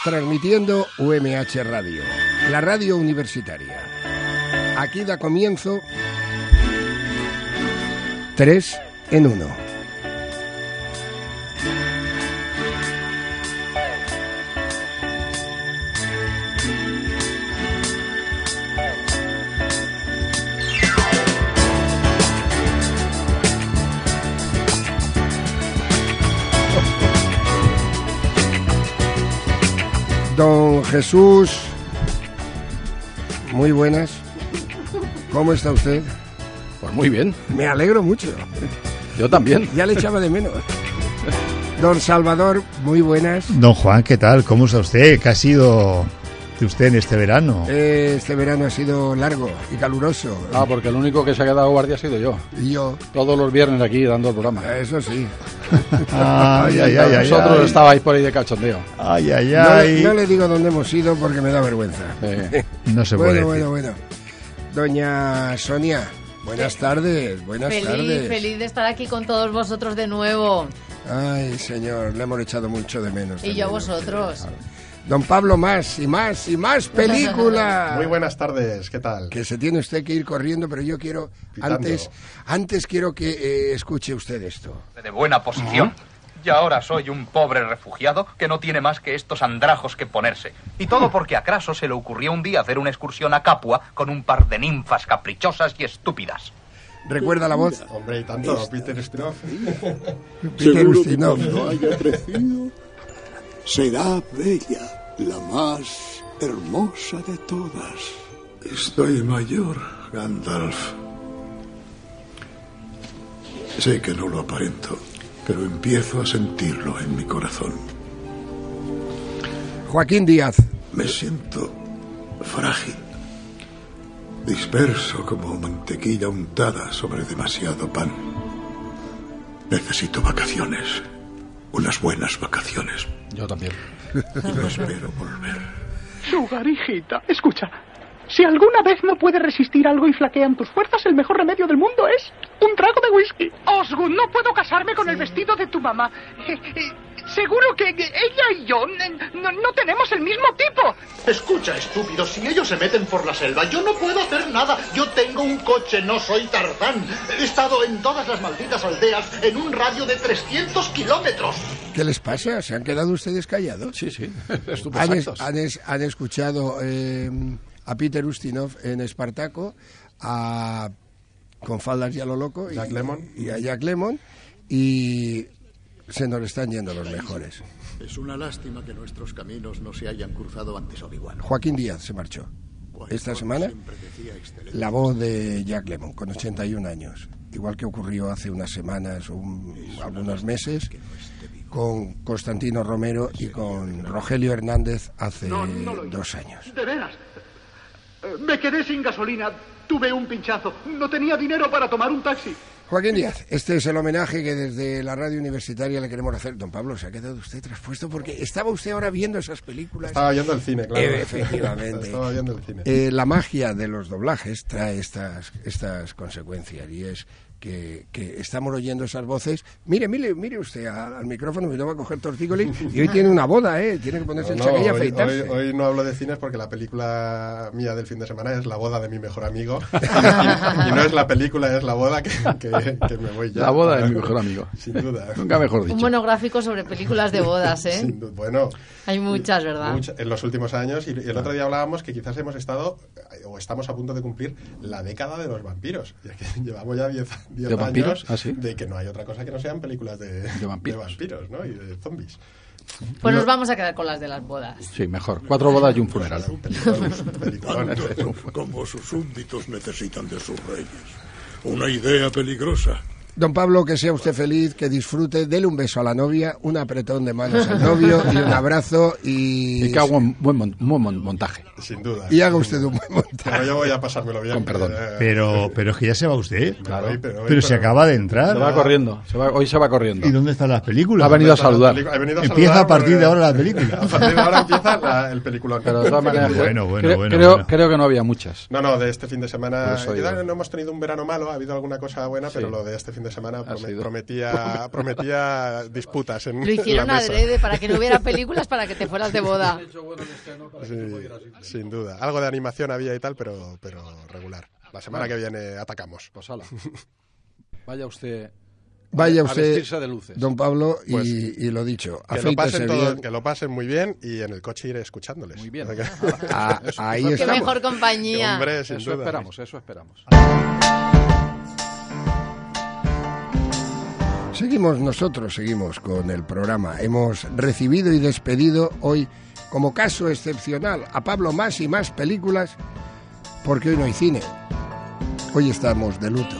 transmitiendo UMH Radio, la radio universitaria. Aquí da comienzo 3 en 1. Don Jesús, muy buenas. ¿Cómo está usted? Pues muy bien. Me alegro mucho. Yo también. Ya le echaba de menos. Don Salvador, muy buenas. Don Juan, ¿qué tal? ¿Cómo está usted? ¿Qué ha sido de usted en este verano? Este verano ha sido largo y caluroso. Ah, porque el único que se ha quedado guardia ha sido yo. Y yo. Todos los viernes aquí dando el programa. Eso sí. Vosotros estabais por ahí de cachondeo. No le digo dónde hemos ido porque me da vergüenza. No se puede decir. Bueno. Doña Sonia, buenas tardes. Feliz de estar aquí con todos vosotros de nuevo. Ay, señor, le hemos echado mucho de menos. Y yo a vosotros. Don Pablo, más películas. Muy buenas tardes, ¿qué tal? Que se tiene usted que ir corriendo, pero yo quiero, antes quiero que escuche usted esto. De buena posición. Y ahora soy un pobre refugiado que no tiene más que estos andrajos que ponerse. Y todo porque a Craso se le ocurrió un día hacer una excursión a Capua con un par de ninfas caprichosas y estúpidas. ¿Recuerda la voz? Hombre, y tanto, Peter Ustinov. Peter Ustinov. Cuando haya crecido, será bella, la más hermosa de todas. Estoy mayor, Gandalf. Sé que no lo aparento, pero empiezo a sentirlo en mi corazón. Joaquín Díaz. Me siento frágil, disperso como mantequilla untada sobre demasiado pan. Necesito vacaciones, unas buenas vacaciones. Yo también. No espero volver. Sugar, hijita, escucha. Si alguna vez no puedes resistir algo y flaquean tus fuerzas, el mejor remedio del mundo es un trago de whisky. Osgood, no puedo casarme con el vestido de tu mamá. Seguro que ella y yo no tenemos el mismo tipo. Escucha, estúpido, si ellos se meten por la selva, yo no puedo hacer nada. Yo tengo un coche, no soy Tarzán. He estado en todas las malditas aldeas en un radio de 300 kilómetros. ¿Qué les pasa? ¿Se han quedado ustedes callados? Sí. ¿Han escuchado a Peter Ustinov en Espartaco, con faldas y a lo loco, Jack Lemmon. Y a Jack Lemmon, y se nos están yendo los mejores? Es una lástima que nuestros caminos no se hayan cruzado antes, Obi-Wan. Joaquín Díaz se marchó esta semana, la voz de Jack Lemmon, con 81 años, igual que ocurrió hace unas semanas o algunos meses con Constantino Romero y con Rogelio Hernández hace 2 años. De veras. Me quedé sin gasolina, tuve un pinchazo, no tenía dinero para tomar un taxi. Joaquín Díaz, este es el homenaje que desde la radio universitaria le queremos hacer. Don Pablo, se ha quedado usted traspuesto porque estaba usted ahora viendo esas películas. Estaba viendo el cine, claro. Efectivamente. Estaba viendo el cine. La magia de los doblajes trae estas consecuencias, y es que estamos oyendo esas voces. Mire usted al micrófono, me lo va a coger tortícolis, y hoy tiene una boda, tiene que ponerse el chaquet y afeitarse. Hoy no hablo de cines porque la película mía del fin de semana es La boda de mi mejor amigo. y no es la película, es la boda que me voy ya. La boda de mi mejor amigo. Sin duda. Nunca mejor dicho. Un monográfico sobre películas de bodas, ¿eh? Sin duda. Bueno, hay muchas, ¿verdad? En los últimos años, y el otro día hablábamos que quizás hemos estado, o estamos a punto de cumplir, la década de los vampiros. Ya que llevamos ya 10 años de que no hay otra cosa que no sean películas de vampiros, ¿no? Y de zombies. Pues nos vamos a quedar con las de las bodas. Sí, mejor. 4 bodas y un funeral. Como sus súbditos necesitan de sus reyes. Una idea peligrosa. Don Pablo, que sea usted feliz, que disfrute, dele un beso a la novia, un apretón de manos al novio y un abrazo y que haga un buen montaje. Sin duda. Y haga usted un buen montaje. Pero yo voy a pasármelo bien. Con perdón. Pero es que ya se va usted. Claro. Pero se acaba de entrar. Se va corriendo. Hoy se va corriendo. ¿Y dónde están las películas? Ha venido a saludar. Empieza a partir de ahora la película. A partir de ahora empieza el peliculón. Pero de todas maneras, bueno. Creo que no había muchas. No, de este fin de semana. No hemos tenido un verano malo, ha habido alguna cosa buena, pero lo de este fin de semana prometía disputas en Lo hicieron la mesa. adrede para que no hubiera películas para que te fueras de boda. Sí, sin duda. Algo de animación había y tal, pero regular. La semana que viene atacamos. Pues ala. Vaya usted Vaya a usted, vestirse de luces. don Pablo, Pues, y lo dicho, que lo pasen muy bien y en el coche iré escuchándoles. Muy bien. Ahí Qué estamos. mejor compañía. Hombre, sin Eso duda. esperamos. Seguimos con el programa. Hemos recibido y despedido hoy, como caso excepcional, a Pablo Más y Más películas, porque hoy no hay cine. Hoy estamos de luto.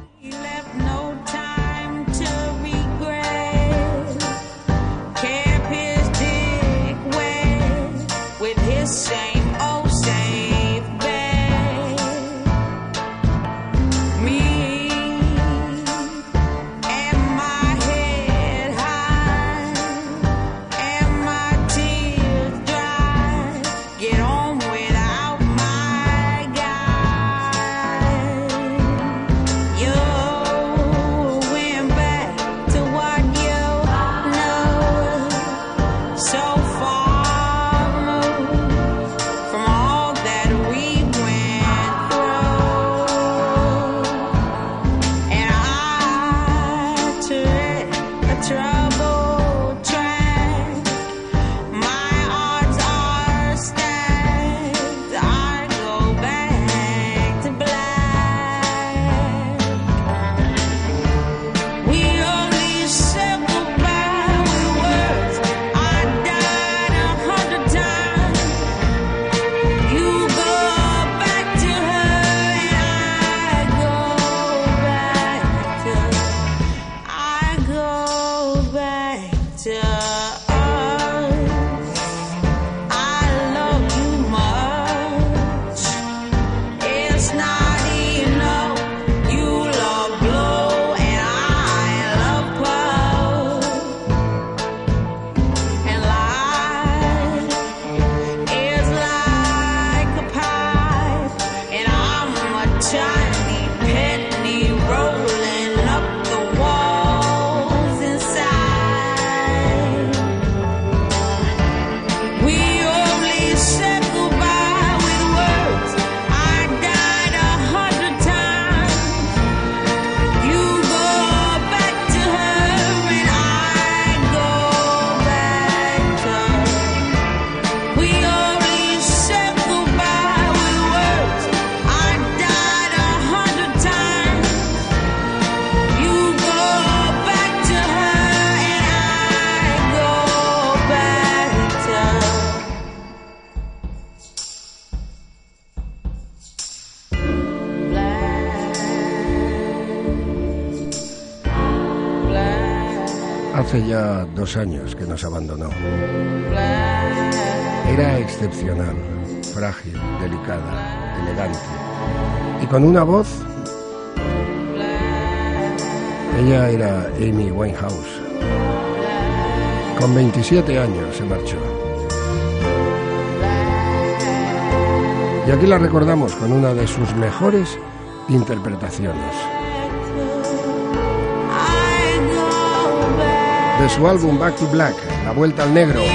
Hace ya 2 años que nos abandonó. Era excepcional, frágil, delicada, elegante. Y con una voz... Ella era Amy Winehouse. Con 27 años se marchó. Y aquí la recordamos con una de sus mejores interpretaciones. De su álbum Back to Black, La Vuelta al Negro.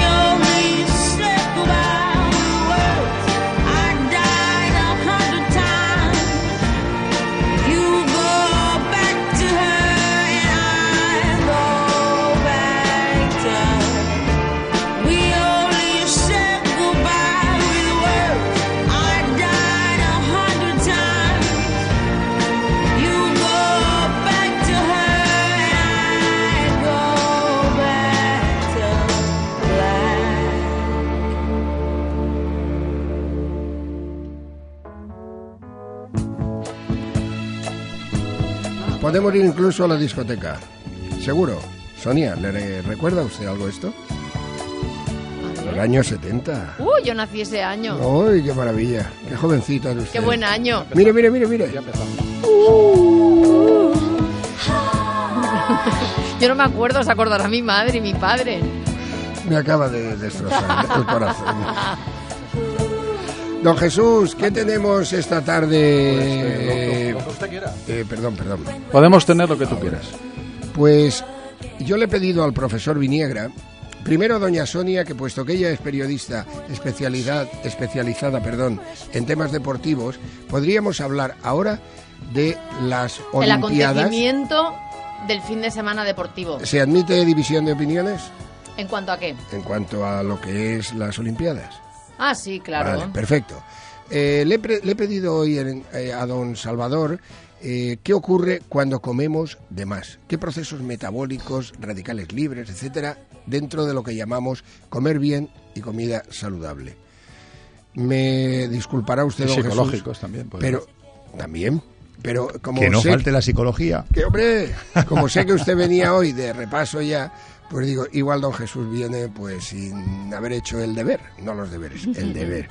Podemos ir incluso a la discoteca. Seguro. Sonia, ¿le recuerda a usted algo esto? El año 70. Yo nací ese año. ¡Uy, qué maravilla! ¡Qué jovencita es usted! ¡Qué buen año! Mire, mire, mire, mire. Yo no me acuerdo, se acordará mi madre y mi padre. Me acaba de destrozar el corazón. Don Jesús, ¿qué tenemos esta tarde? Lo que usted quiera. Perdón. Podemos tener lo que tú quieras. Pues yo le he pedido al profesor Viniegra, primero a doña Sonia, que puesto que ella es periodista especializada en temas deportivos, podríamos hablar ahora de las Olimpiadas. El acontecimiento del fin de semana deportivo. ¿Se admite división de opiniones? ¿En cuanto a qué? En cuanto a lo que es las Olimpiadas. Ah, sí, claro. Vale, perfecto. Le he pedido hoy a don Salvador qué ocurre cuando comemos de más. ¿Qué procesos metabólicos, radicales libres, etcétera, dentro de lo que llamamos comer bien y comida saludable? Me disculpará usted, don Jesús. Psicológicos también. Pero como que no falte la psicología. Que hombre, como sé que usted venía hoy de repaso ya, pues digo, igual don Jesús viene pues sin haber hecho el deber, no los deberes, el deber.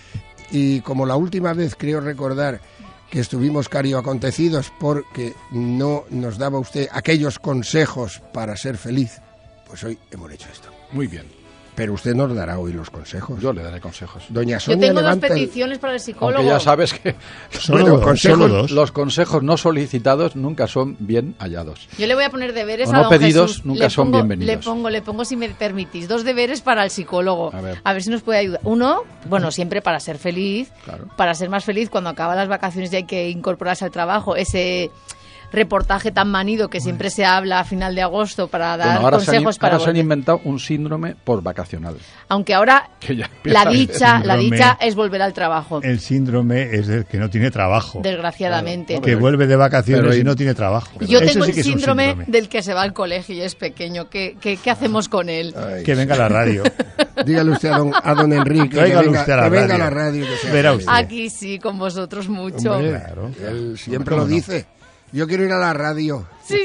Y como la última vez creo recordar que estuvimos carioacontecidos porque no nos daba usted aquellos consejos para ser feliz, pues hoy hemos hecho esto. Muy bien. Pero usted nos dará hoy los consejos. Yo le daré consejos. Doña Sonia, yo tengo dos peticiones para el psicólogo. Aunque ya sabes que solo dos. Los consejos no solicitados nunca son bien hallados. Yo le voy a poner deberes o a no don pedidos Jesús. Nunca son bienvenidos. Le pongo, si me permitís, 2 deberes para el psicólogo. A ver si nos puede ayudar. Uno, bueno, siempre para ser feliz, claro. Para ser más feliz cuando acaban las vacaciones y hay que incorporarse al trabajo. Ese reportaje tan manido que siempre se habla a final de agosto para dar consejos para ahora se han inventado un síndrome por vacacional. Aunque ahora la dicha es volver al trabajo. El síndrome es del que no tiene trabajo. Desgraciadamente. Que vuelve de vacaciones y no tiene trabajo. Yo tengo el síndrome del que se va al colegio y es pequeño. ¿Qué hacemos con él? Ay, que venga a la radio. Dígale usted a don Enrique que venga a la radio. Que verá usted. Aquí sí, con vosotros mucho. Hombre, claro. Él siempre lo dice. Yo quiero ir a la radio. Sí.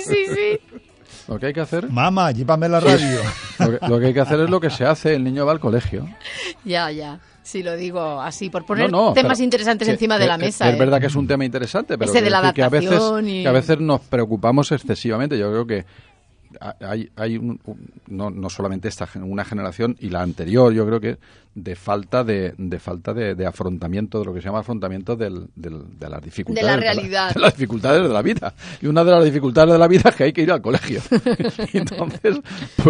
Lo que hay que hacer... Mamá, llévame a la radio. Lo que hay que hacer es lo que se hace. El niño va al colegio. Ya. Sí, lo digo así, por poner temas interesantes encima de la mesa. Es verdad que es un tema interesante, pero de la adaptación que a veces nos preocupamos excesivamente. Yo creo que hay no solamente una generación y la anterior, yo creo que de falta de afrontamiento, de lo que se llama afrontamiento de las dificultades. De la realidad. De las dificultades de la vida. Y una de las dificultades de la vida es que hay que ir al colegio. Y entonces,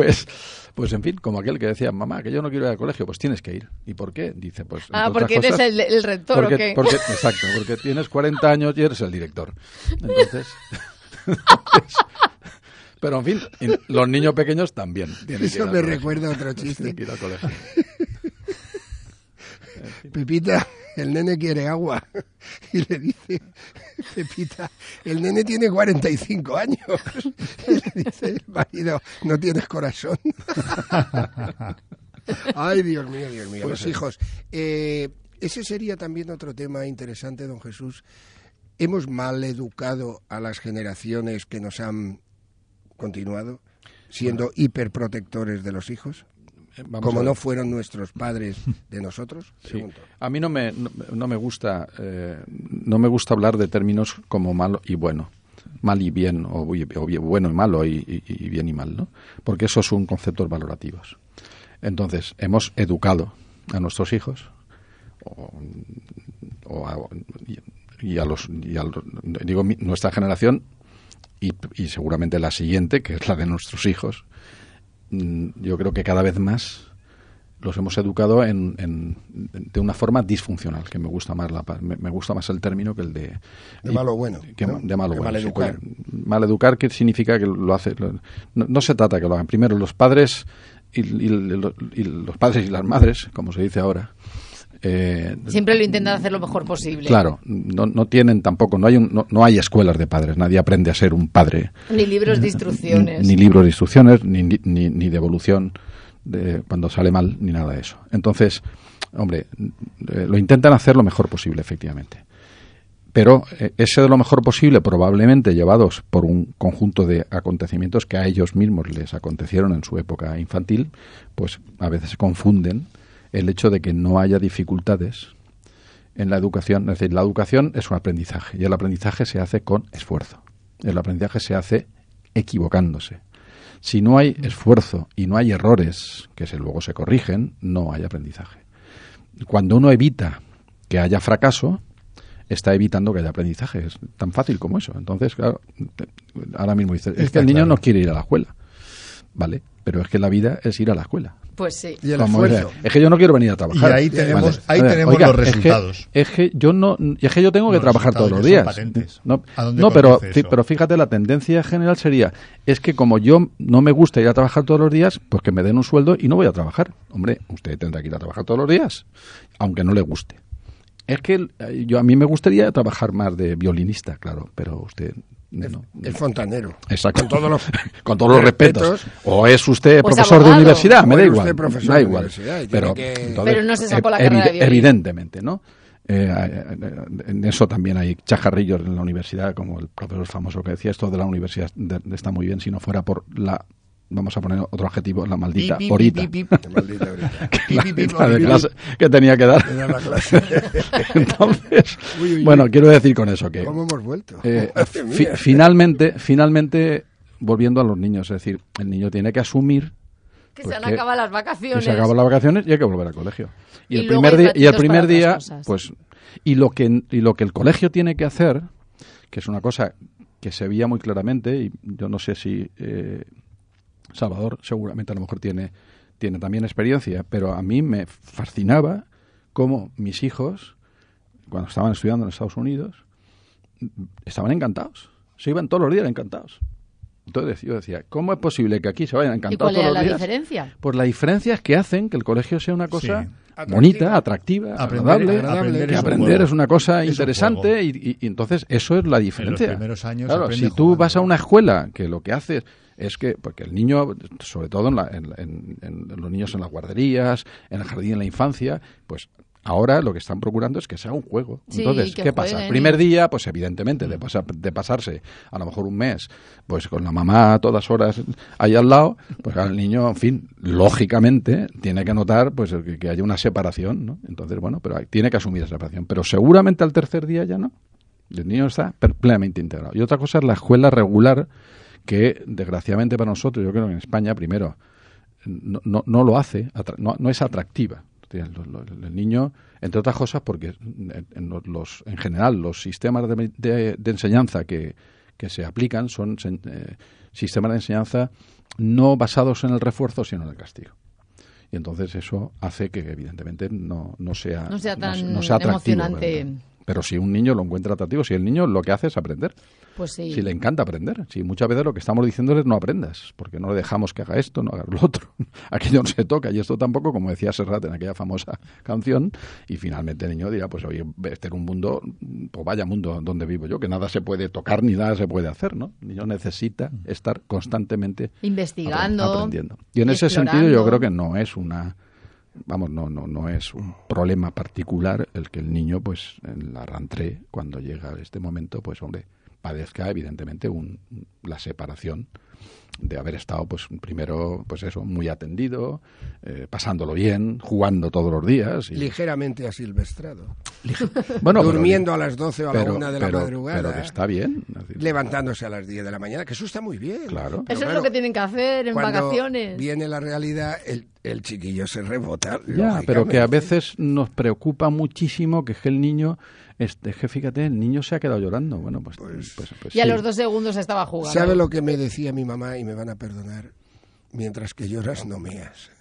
pues en fin, como aquel que decía, mamá, que yo no quiero ir al colegio, pues tienes que ir. ¿Y por qué? Dice, pues... porque eres el rector, ¿o qué? Exacto, porque tienes 40 años y eres el director. Entonces... Pero, en fin, los niños pequeños también tienen Eso me recuerda a otro chiste. Que ir al colegio. Pepita, el nene quiere agua. Y le dice, Pepita, el nene tiene 45 años. Y le dice el marido, no tienes corazón. Ay, Dios mío. Pues los hijos. Ese sería también otro tema interesante, don Jesús. ¿Hemos mal educado a las generaciones que nos han continuado siendo hiperprotectores de los hijos? Como no fueron nuestros padres de nosotros. Sí. A mí no me gusta hablar de términos como malo y bueno, mal y bien, o bueno y malo y bien y mal, ¿no? Porque esos son conceptos valorativos. Entonces, hemos educado a nuestros hijos digo nuestra generación y seguramente la siguiente, que es la de nuestros hijos. Yo creo que cada vez más los hemos educado de una forma disfuncional, que me gusta más el término que el de malo bueno, de malo bueno. Maleducar. Maleducar, que significa que lo hace. No se trata que lo hagan primero los padres y los padres y las madres, como se dice ahora. Siempre lo intentan hacer lo mejor posible. Claro, no tienen tampoco, no hay escuelas de padres, nadie aprende a ser un padre. Ni libros de instrucciones. Ni libros de instrucciones, ni de evolución de cuando sale mal, ni nada de eso. Entonces, hombre, lo intentan hacer lo mejor posible, efectivamente. Pero ese de lo mejor posible, probablemente llevados por un conjunto de acontecimientos que a ellos mismos les acontecieron en su época infantil, pues a veces se confunden el hecho de que no haya dificultades en la educación. Es decir, la educación es un aprendizaje y el aprendizaje se hace con esfuerzo. El aprendizaje se hace equivocándose. Si no hay esfuerzo y no hay errores que luego se corrigen, no hay aprendizaje. Cuando uno evita que haya fracaso está evitando que haya aprendizaje. Es tan fácil como eso. Entonces, claro, ahora mismo dices, es que el niño no quiere ir a la escuela. Vale, pero es que la vida es ir a la escuela. Pues sí. Y el esfuerzo. Es que yo no quiero venir a trabajar. Y ahí tenemos, oiga, los resultados. Es que yo tengo que trabajar todos los días. Pero fíjate, la tendencia general sería, es que como yo no me gusta ir a trabajar todos los días, pues que me den un sueldo y no voy a trabajar. Hombre, usted tendrá que ir a trabajar todos los días, aunque no le guste. Es que a mí me gustaría trabajar más de violinista, claro, pero usted... No. El fontanero. Exacto. Con todos los respetos. O es usted profesor abogado, de universidad, me da igual. Da igual. Pero no se sacó la carrera de violín. Evidentemente, ¿no? En eso también hay chajarrillos en la universidad, como el profesor famoso que decía, esto de la universidad está muy bien si no fuera por la... Vamos a poner otro adjetivo, la maldita horita. La de clase que tenía que dar. Entonces, bueno, quiero decir con eso que... ¿Cómo hemos vuelto? Finalmente, volviendo a los niños, es decir, el niño tiene que asumir... Que se han acabado las vacaciones. Que se acaban las vacaciones y hay que volver al colegio. Y el primer día, pues... Y lo que el colegio tiene que hacer, que es una cosa que se veía muy claramente, y yo no sé si... Salvador seguramente a lo mejor tiene también experiencia, pero a mí me fascinaba cómo mis hijos, cuando estaban estudiando en Estados Unidos, estaban encantados. Se iban todos los días encantados. Entonces yo decía, ¿cómo es posible que aquí se vayan encantados todos los días? ¿Y cuál es la diferencia? Pues la diferencia es que hacen que el colegio sea una cosa bonita, atractiva, agradable. Aprender es una cosa interesante y entonces eso es la diferencia. En los primeros años claro, si tú vas a una escuela que lo que hace es que, porque el niño, sobre todo en los niños en las guarderías, en el jardín, en la infancia, pues ahora lo que están procurando es que sea un juego. Sí, entonces, ¿qué pasa? El primer día, pues evidentemente, de pasarse a lo mejor un mes, pues con la mamá a todas horas ahí al lado, pues el niño, en fin, lógicamente, tiene que notar pues que haya una separación, ¿no? Entonces, bueno, pero tiene que asumir esa separación. Pero seguramente al tercer día ya no. El niño está plenamente integrado. Y otra cosa es la escuela regular, que desgraciadamente para nosotros, yo creo que en España, primero, no lo hace, no es atractiva. El niño, entre otras cosas, porque en general los sistemas de enseñanza que se aplican son sistemas de enseñanza no basados en el refuerzo, sino en el castigo. Y entonces eso hace que evidentemente no sea tan atractivo, emocionante. Pero si un niño lo encuentra atractivo, si el niño lo que hace es aprender. Pues sí. Si le encanta aprender. Si muchas veces lo que estamos diciéndole es no aprendas, porque no le dejamos que haga esto, no haga lo otro. Aquello no se toca y esto tampoco, como decía Serrat en aquella famosa canción. Y finalmente el niño dirá, pues oye, este era un mundo, pues vaya mundo donde vivo yo, que nada se puede tocar ni nada se puede hacer, ¿no? El niño necesita estar constantemente investigando, aprendiendo. Y en ese sentido yo creo que no es no es un problema particular el que el niño, pues en la rentrée, cuando llega a este momento, pues hombre, padezca evidentemente la separación de haber estado, pues primero, pues eso, muy atendido, pasándolo bien, jugando todos los días. Ligeramente asilvestrado. Bueno, durmiendo a las 12 o a la 1 de la madrugada. Pero que está bien. Levantándose a las 10 de la mañana, que eso está muy bien. Claro. Eso es lo que tienen que hacer en vacaciones. Viene la realidad, el chiquillo se rebota. Ya, pero que a veces nos preocupa muchísimo que el niño... que fíjate, el niño se ha quedado llorando. Bueno, pues y a los 2 segundos estaba jugando. ¿Sabe lo que me decía mi mamá? Y me van a perdonar. Mientras que lloras, no meas.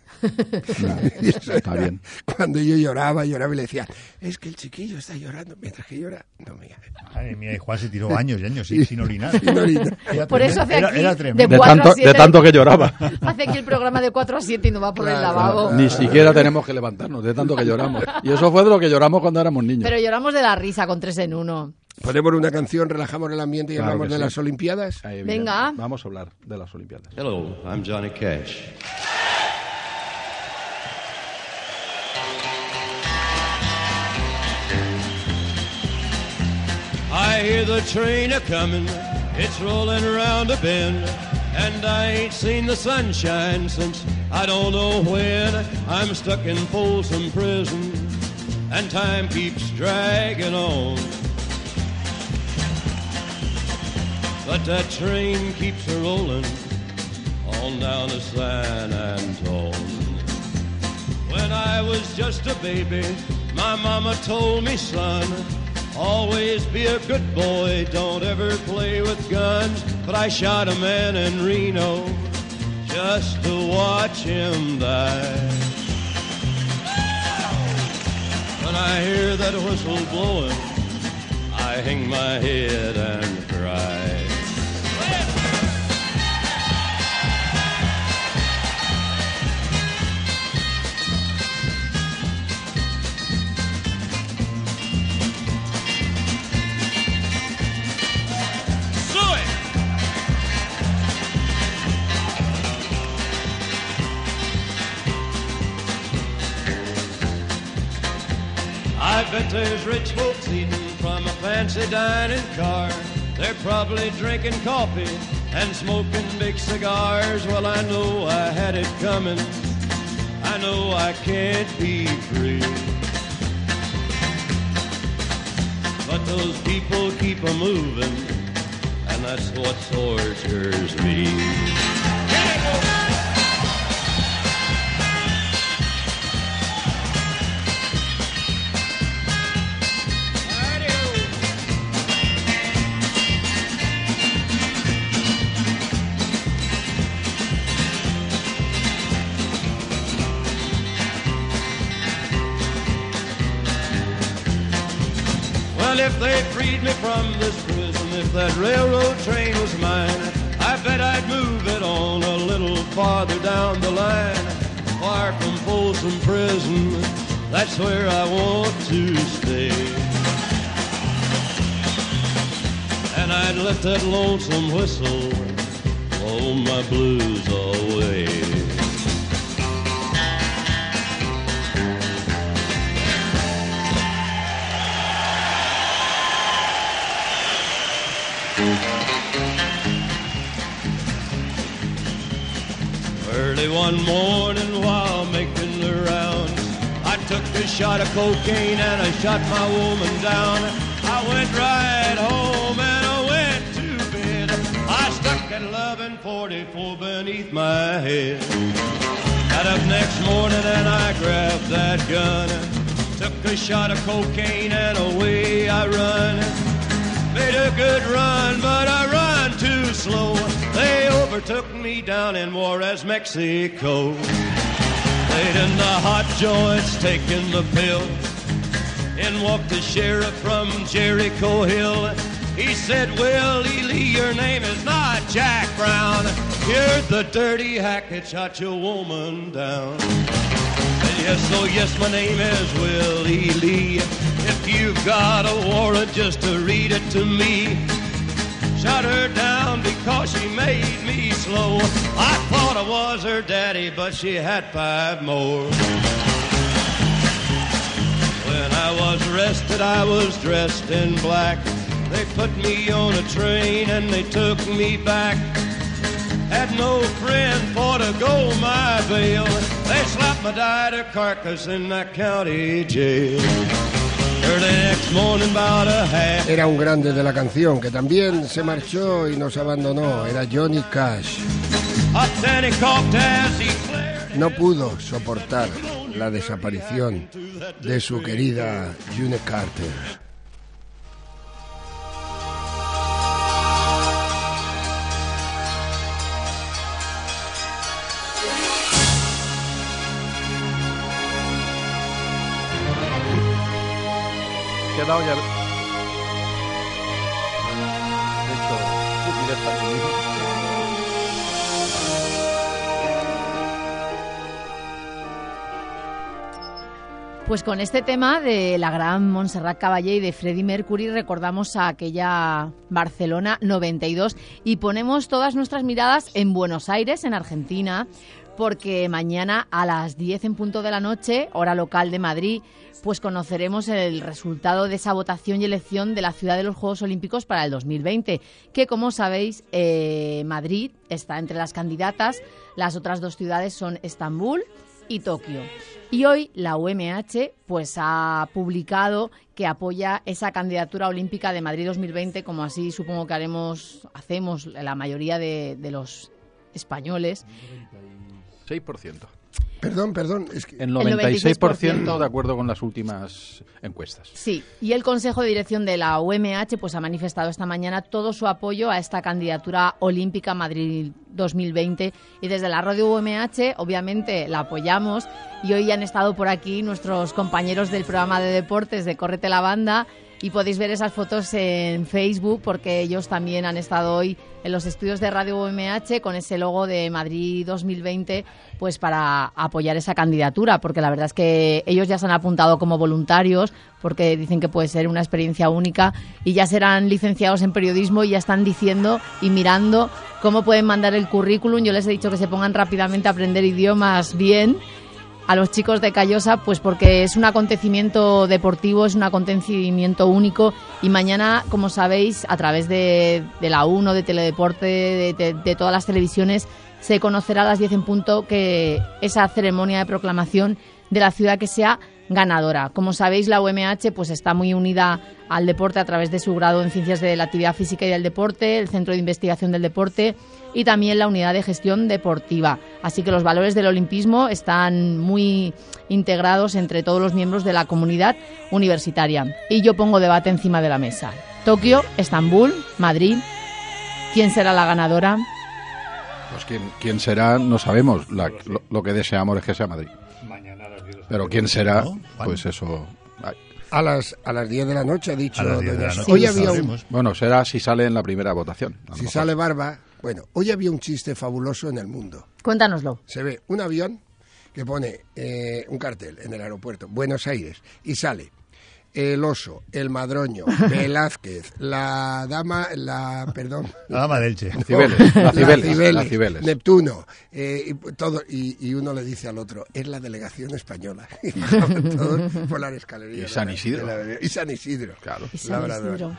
Está bien. Cuando yo lloraba y le decía, es que el chiquillo está llorando. Mientras que llora, no mea. Ay, mía, y Juan se tiró años y años sin orinar. Por eso hace aquí de tanto que lloraba. Hace aquí el programa de 4 a 7 y no va por el lavabo. Ni siquiera tenemos que levantarnos de tanto que lloramos. Y eso fue de lo que lloramos cuando éramos niños. Pero lloramos de la risa con 3 en 1. Ponemos una canción, relajamos el ambiente y hablamos de las Olimpiadas. Venga. Vamos a hablar de las Olimpiadas. Hello, I'm Johnny Cash. I hear the train a-comin', it's rollin' around a bend, and I ain't seen the sunshine since I don't know when. I'm stuck in Folsom Prison, and time keeps dragging on. But that train keeps a-rollin' on down to San Antone. When I was just a baby, My mama told me, son, always be a good boy, don't ever play with guns. But I shot a man in Reno just to watch him die. When I hear that whistle blowing, I hang my head and cry. I bet there's rich folks eating from a fancy dining car. They're probably drinking coffee and smoking big cigars. Well, I know I had it coming. I know I can't be free. But those people keep a moving, and that's what tortures me. Well, if they freed me from this prison, if that railroad train was mine, I bet I'd move it on a little farther down the line. Far from Folsom Prison, that's where I want to stay. And I'd let that lonesome whistle blow my blues away. Early one morning while making the rounds, I took a shot of cocaine and I shot my woman down. I went right home and I went to bed. I stuck at 1144 beneath my head. Got up next morning and I grabbed that gun. Took a shot of cocaine and away I run. Made a good run, but I run too slow. They overtook me down in Juarez, Mexico. Laid in the hot joints, taking the pill. In walked the sheriff from Jericho Hill. He said, Willie Lee, your name is not Jack Brown. You're the dirty hack that shot your woman down. Said, yes, oh yes, my name is Willie Lee. If you've got a warrant, just to read it to me. Shot her down because she made me slow. I thought I was her daddy, but she had 5 more. When I was arrested, I was dressed in black. They put me on a train and they took me back. Had no friend for to go my bail. They slapped my died carcass in that county jail. Era un grande de la canción que también se marchó y nos abandonó. Era Johnny Cash. No pudo soportar la desaparición de su querida June Carter. Quedado ya. De hecho, pues con este tema de la gran Montserrat Caballé y de Freddie Mercury recordamos a aquella Barcelona 92 y ponemos todas nuestras miradas en Buenos Aires, en Argentina, porque mañana a las 10 en punto de la noche, hora local de Madrid, pues conoceremos el resultado de esa votación y elección de la ciudad de los Juegos Olímpicos para el 2020, que como sabéis, Madrid está entre las candidatas, las otras 2 ciudades son Estambul y Tokio. Y hoy la UMH pues ha publicado que apoya esa candidatura olímpica de Madrid 2020, como así supongo que hacemos la mayoría de los españoles. 6%. Perdón, es que... El 96% de acuerdo con las últimas encuestas. Sí, y el Consejo de Dirección de la UMH pues ha manifestado esta mañana todo su apoyo a esta candidatura olímpica Madrid 2020 y desde la radio UMH obviamente la apoyamos y hoy han estado por aquí nuestros compañeros del programa de deportes de Córrete la Banda y podéis ver esas fotos en Facebook porque ellos también han estado hoy en los estudios de Radio UMH con ese logo de Madrid 2020 pues para apoyar esa candidatura, porque la verdad es que ellos ya se han apuntado como voluntarios porque dicen que puede ser una experiencia única y ya serán licenciados en periodismo y ya están diciendo y mirando cómo pueden mandar el currículum. Yo les he dicho que se pongan rápidamente a aprender idiomas bien a los chicos de Callosa, pues porque es un acontecimiento deportivo, es un acontecimiento único y mañana, como sabéis, a través de la 1, de Teledeporte, de todas las televisiones, se conocerá a las 10 en punto que esa ceremonia de proclamación de la ciudad que sea ganadora. Como sabéis, la UMH pues está muy unida al deporte a través de su grado en Ciencias de la Actividad Física y del Deporte, el Centro de Investigación del Deporte y también la Unidad de Gestión Deportiva. Así que los valores del olimpismo están muy integrados entre todos los miembros de la comunidad universitaria. Y yo pongo debate encima de la mesa. Tokio, Estambul, Madrid. ¿Quién será la ganadora? Pues quién será no sabemos. Lo que deseamos es que sea Madrid. Pero quién será, pues eso. A las 10 de la noche ha dicho. A las 10 de la noche. Hoy había Bueno, será si sale en la primera votación. Si sale Barba. Bueno, hoy había un chiste fabuloso en El Mundo. Cuéntanoslo. Se ve un avión que pone un cartel en el aeropuerto, Buenos Aires, y sale el oso, el madroño, Velázquez, la dama del Che. La Cibeles, Neptuno, y todo, y uno le dice al otro, es la delegación española. Y todos por la escalería. Y San Isidro. Y San Isidro. Claro. Y San Isidro.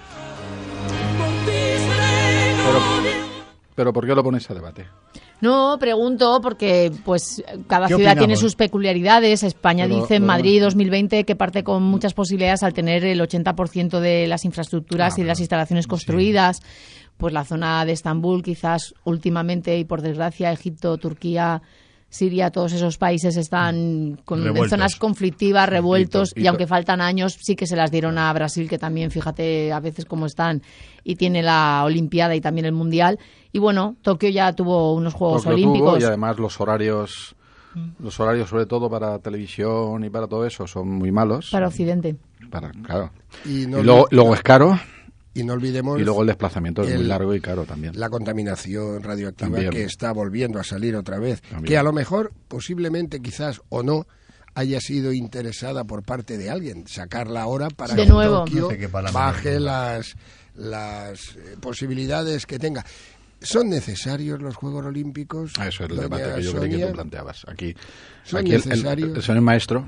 Pero ¿por qué lo ponéis a debate? No, pregunto porque pues cada ciudad tiene sus peculiaridades. España dice en Madrid 2020 que parte con muchas posibilidades al tener el 80% de las infraestructuras y de las instalaciones construidas. Sí. Pues la zona de Estambul quizás últimamente y por desgracia Egipto, Turquía, Siria, todos esos países están en zonas conflictivas, revueltos, y aunque faltan años, sí que se las dieron a Brasil, que también, fíjate, a veces cómo están, y tiene la Olimpiada y también el Mundial. Y bueno, Tokio ya tuvo unos Juegos Olímpicos. Y además los horarios sobre todo para televisión y para todo eso son muy malos. Para Occidente. Claro. Y luego es caro. Y no olvidemos... Y luego el desplazamiento es muy largo y caro también. La contaminación radioactiva también, que está volviendo a salir otra vez. También. Que a lo mejor, posiblemente, quizás o no, haya sido interesada por parte de alguien. Sacarla ahora para que Tokio baje las posibilidades que tenga. ¿Son necesarios los Juegos Olímpicos? Eso es el debate que yo creí que tú planteabas. Aquí necesarios? El señor maestro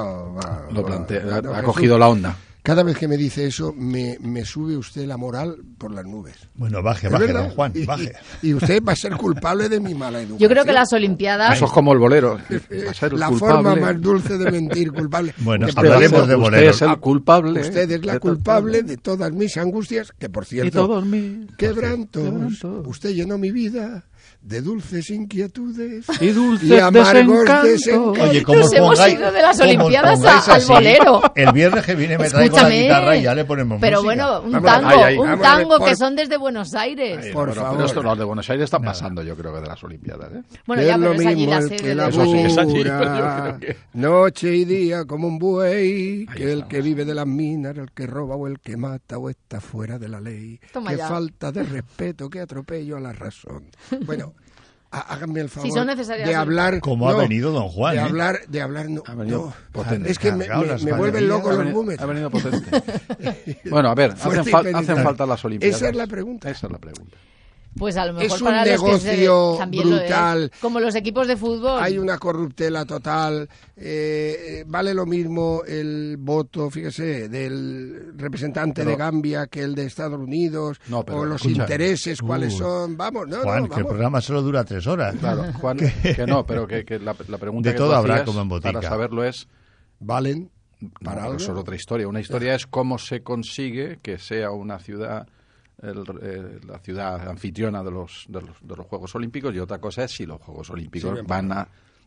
ha cogido la onda. Cada vez que me dice eso, me sube usted la moral por las nubes. Bueno, baje, don Juan, baje. Y usted va a ser culpable de mi mala educación. Yo creo que las Olimpiadas... Eso es como el bolero. La forma más dulce de mentir, culpable. Bueno, hablaremos de bolero. Usted es el culpable. Usted es la culpable de todas mis angustias, que por cierto... Y todos mis... Quebrantos. Usted llenó mi vida de dulces inquietudes y dulces y amargos desencantos. Oye, ¿cómo nos hemos ido de las Olimpiadas al bolero? El viernes que viene me traigo la guitarra y ya le ponemos pero música. Bueno, un tango que son desde Buenos Aires. Por favor. Pero esto los de Buenos Aires están pasando, yo creo, que de las Olimpiadas. Bueno, ya, pero es allí la sede de la burra, noche y día como un buey, que el que vive de las minas, el que roba o el que mata o está fuera de la ley. Qué falta de respeto, qué atropello a la razón. Bueno, háganme el favor de hablar... Como ha venido don Juan. De hablar no. Potente. Es que me vuelven loco los números. Ha venido potente. Bueno, a ver, hacen falta las Olimpiadas. Esa es la pregunta. Pues a lo mejor es un para negocio los que brutal. Como los equipos de fútbol. Hay una corruptela total. Vale lo mismo el voto, fíjese, del representante de Gambia que el de Estados Unidos. O los intereses, cuáles son. Vamos, Juan, que el programa solo dura 3 horas. Claro, Juan, que la pregunta de que todo tú habrá hacías, como en botica. para saberlo es... ¿Valen para algo? Eso es otra historia. Una historia es cómo se consigue que sea una ciudad... la ciudad anfitriona de los Juegos Olímpicos, y otra cosa es si los Juegos Olímpicos van a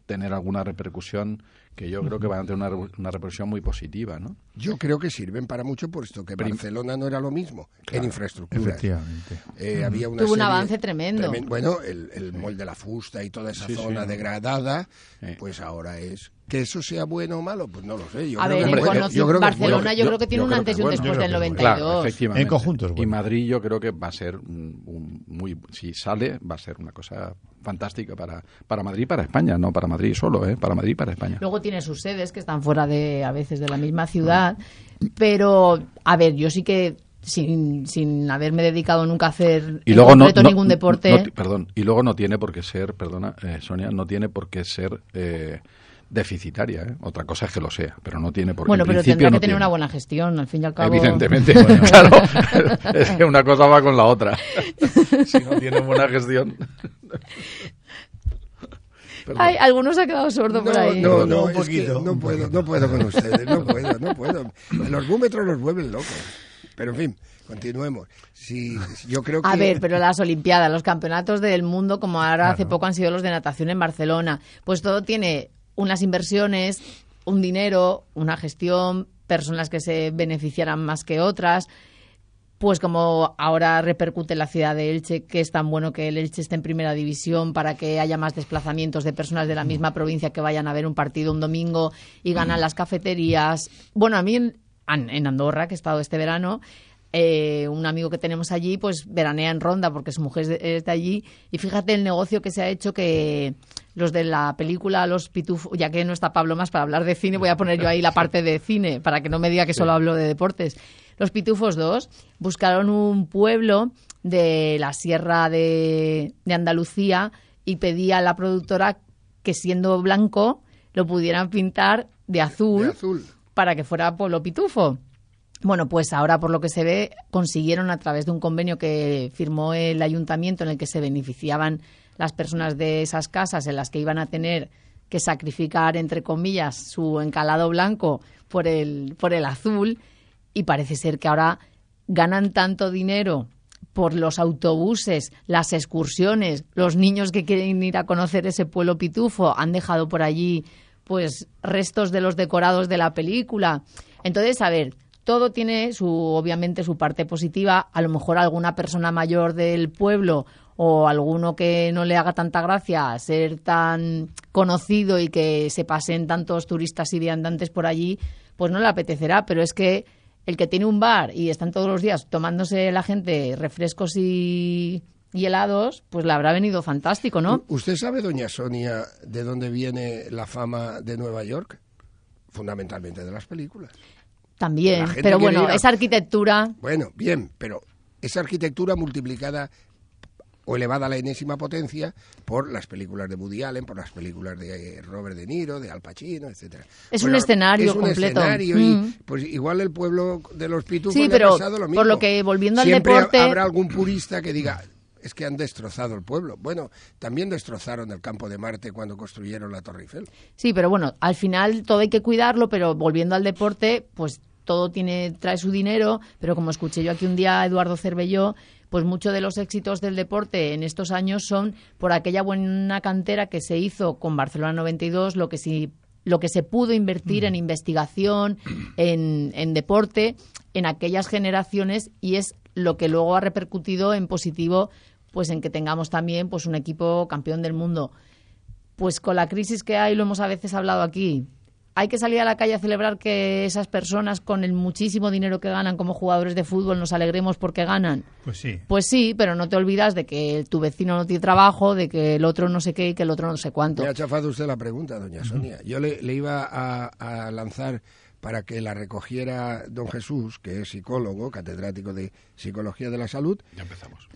tener alguna repercusión, que yo creo que van a tener una repercusión muy positiva, ¿no? Yo creo que sirven para mucho, puesto que Barcelona no era lo mismo en infraestructura. Efectivamente. Había tuvo un avance tremendo. Bueno, el Mall de la Fusta y toda esa zona degradada, pues ahora es... ¿Que eso sea bueno o malo? Pues no lo sé. Barcelona yo creo que tiene un antes y un después del 92. Claro, efectivamente. En conjunto es bueno. Y Madrid yo creo que va a ser si sale, va a ser una cosa fantástica para Madrid y para España, no para Madrid solo, para Madrid y para España. Luego tiene sus sedes que están fuera a veces de la misma ciudad, pero a ver, yo sí que sin haberme dedicado nunca a hacer y luego ningún deporte. Y luego no tiene por qué ser, Sonia, no tiene por qué ser deficitaria, Otra cosa es que lo sea, pero no tiene por qué. Bueno, pero tendrá que tener una buena gestión, al fin y al cabo. Evidentemente, claro, es que una cosa va con la otra. Si no tiene buena gestión. Ay, algunos se ha quedado sordo por ahí. No, un poquito. No puedo con ustedes, no puedo. Los búmetros los vuelven locos. Pero en fin, continuemos. Sí, yo creo que... A ver, pero las Olimpiadas, los campeonatos del mundo, como ahora hace poco han sido los de natación en Barcelona, pues todo tiene unas inversiones, un dinero, una gestión, personas que se beneficiarán más que otras. Pues como ahora repercute en la ciudad de Elche, que es tan bueno que el Elche esté en primera división para que haya más desplazamientos de personas de la misma provincia que vayan a ver un partido un domingo y ganan las cafeterías. Bueno, a mí en Andorra, que he estado este verano, un amigo que tenemos allí, pues veranea en Ronda porque su mujer es de allí, y fíjate el negocio que se ha hecho, que los de la película Los Pitufos, ya que no está Pablo más para hablar de cine, voy a poner yo ahí la parte de cine para que no me diga que solo hablo de deportes. Los Pitufos 2 buscaron un pueblo de la sierra de Andalucía y pedía a la productora que, siendo blanco, lo pudieran pintar de azul para que fuera pueblo pitufo. Bueno, pues ahora, por lo que se ve, consiguieron, a través de un convenio que firmó el ayuntamiento, en el que se beneficiaban las personas de esas casas en las que iban a tener que sacrificar, entre comillas, su encalado blanco por el azul, y parece ser que ahora ganan tanto dinero por los autobuses, las excursiones, los niños que quieren ir a conocer ese pueblo pitufo han dejado por allí pues restos de los decorados de la película. Entonces, a ver, todo tiene obviamente su parte positiva. A lo mejor alguna persona mayor del pueblo o alguno que no le haga tanta gracia ser tan conocido y que se pasen tantos turistas y viandantes por allí, pues no le apetecerá, pero es que el que tiene un bar y están todos los días tomándose la gente refrescos y helados, pues le habrá venido fantástico, ¿no? ¿Usted sabe, doña Sonia, de dónde viene la fama de Nueva York? Fundamentalmente de las películas. También, pero bueno, esa arquitectura... Bueno, bien, pero esa arquitectura multiplicada o elevada a la enésima potencia por las películas de Woody Allen, por las películas de Robert De Niro, de Al Pacino, etcétera. Es un escenario completo. Y pues igual el pueblo de los pitufos le ha pasado lo mismo. Por lo que, volviendo siempre al deporte... habrá algún purista que diga, es que han destrozado el pueblo. Bueno, también destrozaron el campo de Marte cuando construyeron la Torre Eiffel. Sí, pero bueno, al final todo hay que cuidarlo, pero volviendo al deporte, pues todo trae su dinero, pero como escuché yo aquí un día a Eduardo Cervelló, pues muchos de los éxitos del deporte en estos años son por aquella buena cantera que se hizo con Barcelona 92, lo que se pudo invertir en investigación, en deporte, en aquellas generaciones, y es lo que luego ha repercutido en positivo, pues en que tengamos también pues un equipo campeón del mundo. Pues con la crisis que hay, lo hemos a veces hablado aquí, hay que salir a la calle a celebrar que esas personas con el muchísimo dinero que ganan como jugadores de fútbol nos alegremos porque ganan. Pues sí, pero no te olvidas de que tu vecino no tiene trabajo, de que el otro no sé qué y que el otro no sé cuánto. Me ha chafado usted la pregunta, doña Sonia. Yo le iba a lanzar para que la recogiera don Jesús, que es psicólogo, catedrático de Psicología de la Salud. Ya empezamos.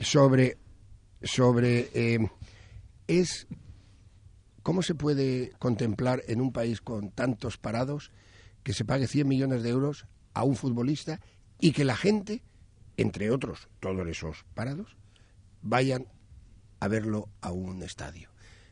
¿Cómo se puede contemplar en un país con tantos parados que se pague 100 millones de euros a un futbolista y que la gente, entre otros, todos esos parados, vayan a verlo a un estadio?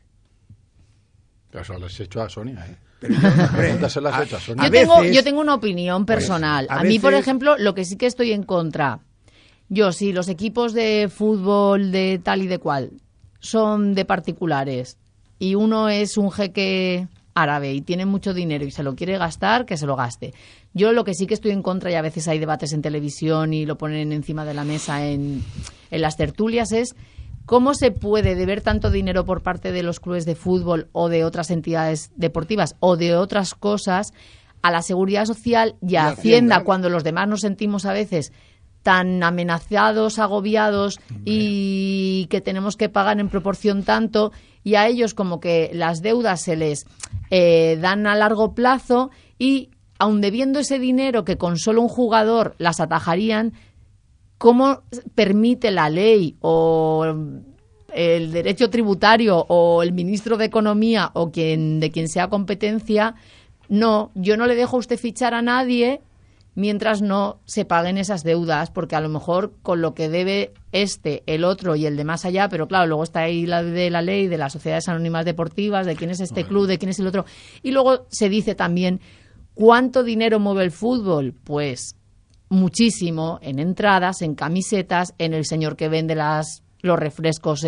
Eso lo has hecho a Sonia, ¿eh? Pero yo tengo una opinión personal. A mí, por ejemplo, lo que sí que estoy en contra, si los equipos de fútbol de tal y de cual son de particulares y uno es un jeque árabe y tiene mucho dinero y se lo quiere gastar, que se lo gaste. Yo lo que sí que estoy en contra, y a veces hay debates en televisión y lo ponen encima de la mesa en las tertulias, es cómo se puede deber tanto dinero por parte de los clubes de fútbol o de otras entidades deportivas o de otras cosas a la Seguridad Social y a Hacienda, cuando los demás nos sentimos a veces tan amenazados, agobiados y que tenemos que pagar en proporción tanto, y a ellos como que las deudas se les dan a largo plazo y aun debiendo ese dinero que con solo un jugador las atajarían, ¿cómo permite la ley o el derecho tributario o el ministro de Economía o de quien sea competencia? No, yo no le dejo a usted fichar a nadie mientras no se paguen esas deudas, porque a lo mejor con lo que debe el otro y el de más allá, pero claro, luego está ahí la de la ley de las sociedades anónimas deportivas, de quién es este club, de quién es el otro. Y luego se dice también, ¿cuánto dinero mueve el fútbol? Pues muchísimo, en entradas, en camisetas, en el señor que vende los refrescos,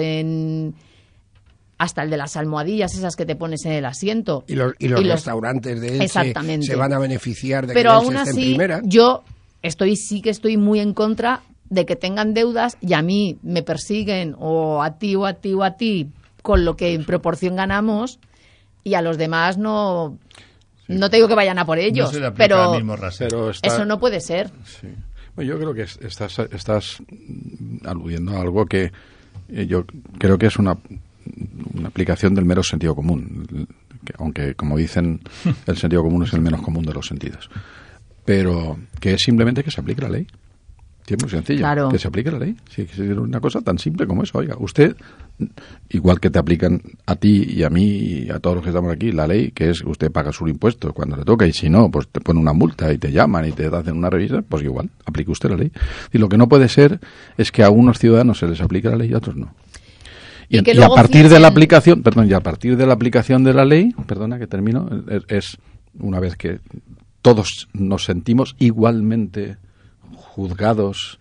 hasta el de las almohadillas esas que te pones en el asiento. Y los restaurantes de Elche se van a beneficiar de pero que aún esté así, en primera. Yo sí que estoy muy en contra de que tengan deudas y a mí me persiguen o a ti con lo que en proporción ganamos y a los demás no... Sí. No te digo que vayan a por ellos, pero eso no puede ser. Sí. Bueno, yo creo que estás aludiendo a algo que yo creo que es una aplicación del mero sentido común, aunque, como dicen, el sentido común es el menos común de los sentidos. Pero que es simplemente que se aplique la ley. Sí, es muy sencillo. Claro. Que se aplique la ley. Sí, es una cosa tan simple como eso. Oiga, usted, igual que te aplican a ti y a mí y a todos los que estamos aquí, la ley, que es que usted paga su impuesto cuando le toca, y si no, pues te ponen una multa y te llaman y te hacen una revista, pues igual, aplique usted la ley. Y lo que no puede ser es que a unos ciudadanos se les aplique la ley y a otros no. Y a partir de la aplicación, de la ley, perdona que termino, es una vez que todos nos sentimos igualmente juzgados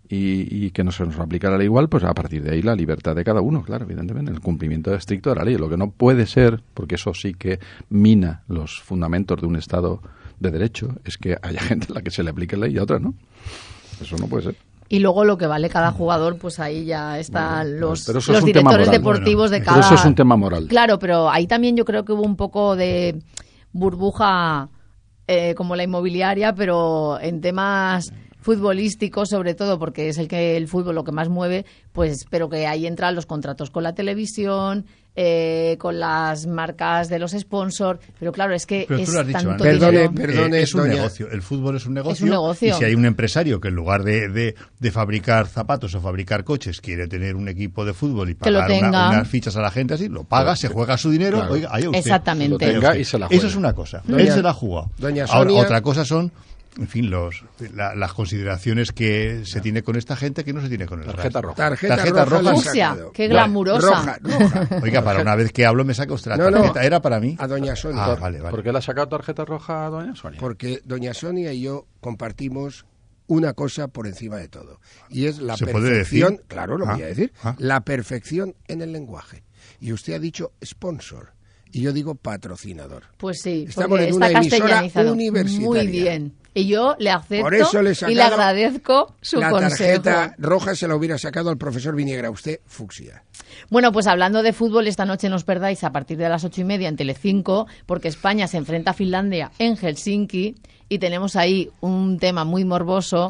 y que no se nos aplica la ley igual, pues a partir de ahí la libertad de cada uno, claro, evidentemente, el cumplimiento estricto de la ley. Lo que no puede ser, porque eso sí que mina los fundamentos de un Estado de Derecho, es que haya gente a la que se le aplique la ley y a otra no. Eso no puede ser. Y luego lo que vale cada jugador, pues ahí ya están los directores deportivos de cada... Pero eso es un tema moral. Claro, pero ahí también yo creo que hubo un poco de burbuja como la inmobiliaria, pero en temas futbolísticos sobre todo, porque es el fútbol lo que más mueve, pues, pero que ahí entran los contratos con la televisión, con las marcas de los sponsors, pero claro, es que pero es tú lo has dicho, tanto perdone, es un negocio, el fútbol es un negocio, y si hay un empresario que en lugar de fabricar zapatos o fabricar coches quiere tener un equipo de fútbol y pagar unas fichas a la gente así, lo paga, se juega su dinero, claro. Oiga, usted, exactamente, y se la juega. Eso es una cosa, él se la ha jugado. Ahora, otra cosa son, en fin, las consideraciones que se tiene con esta gente que no se tiene con el tarjeta roja. Tarjeta roja. Fucsia, qué glamurosa. Roja. Oiga, para una vez que hablo me saca usted la tarjeta. ¿Era para mí? A doña Sonia. Vale. ¿Por qué le ha sacado tarjeta roja a doña Sonia? Porque doña Sonia y yo compartimos una cosa por encima de todo. Y es la perfección. ¿Puede decir? Claro, lo voy a decir. La perfección en el lenguaje. Y usted ha dicho sponsor. Y yo digo patrocinador. Pues sí, estamos en una emisora universitaria. Muy bien. Y yo le acepto y le agradezco su consejo. La tarjeta roja se la hubiera sacado al profesor Viniegra, usted fucsia. Bueno, pues hablando de fútbol, esta noche no os perdáis a partir de las 8:30 en Telecinco, porque España se enfrenta a Finlandia en Helsinki y tenemos ahí un tema muy morboso,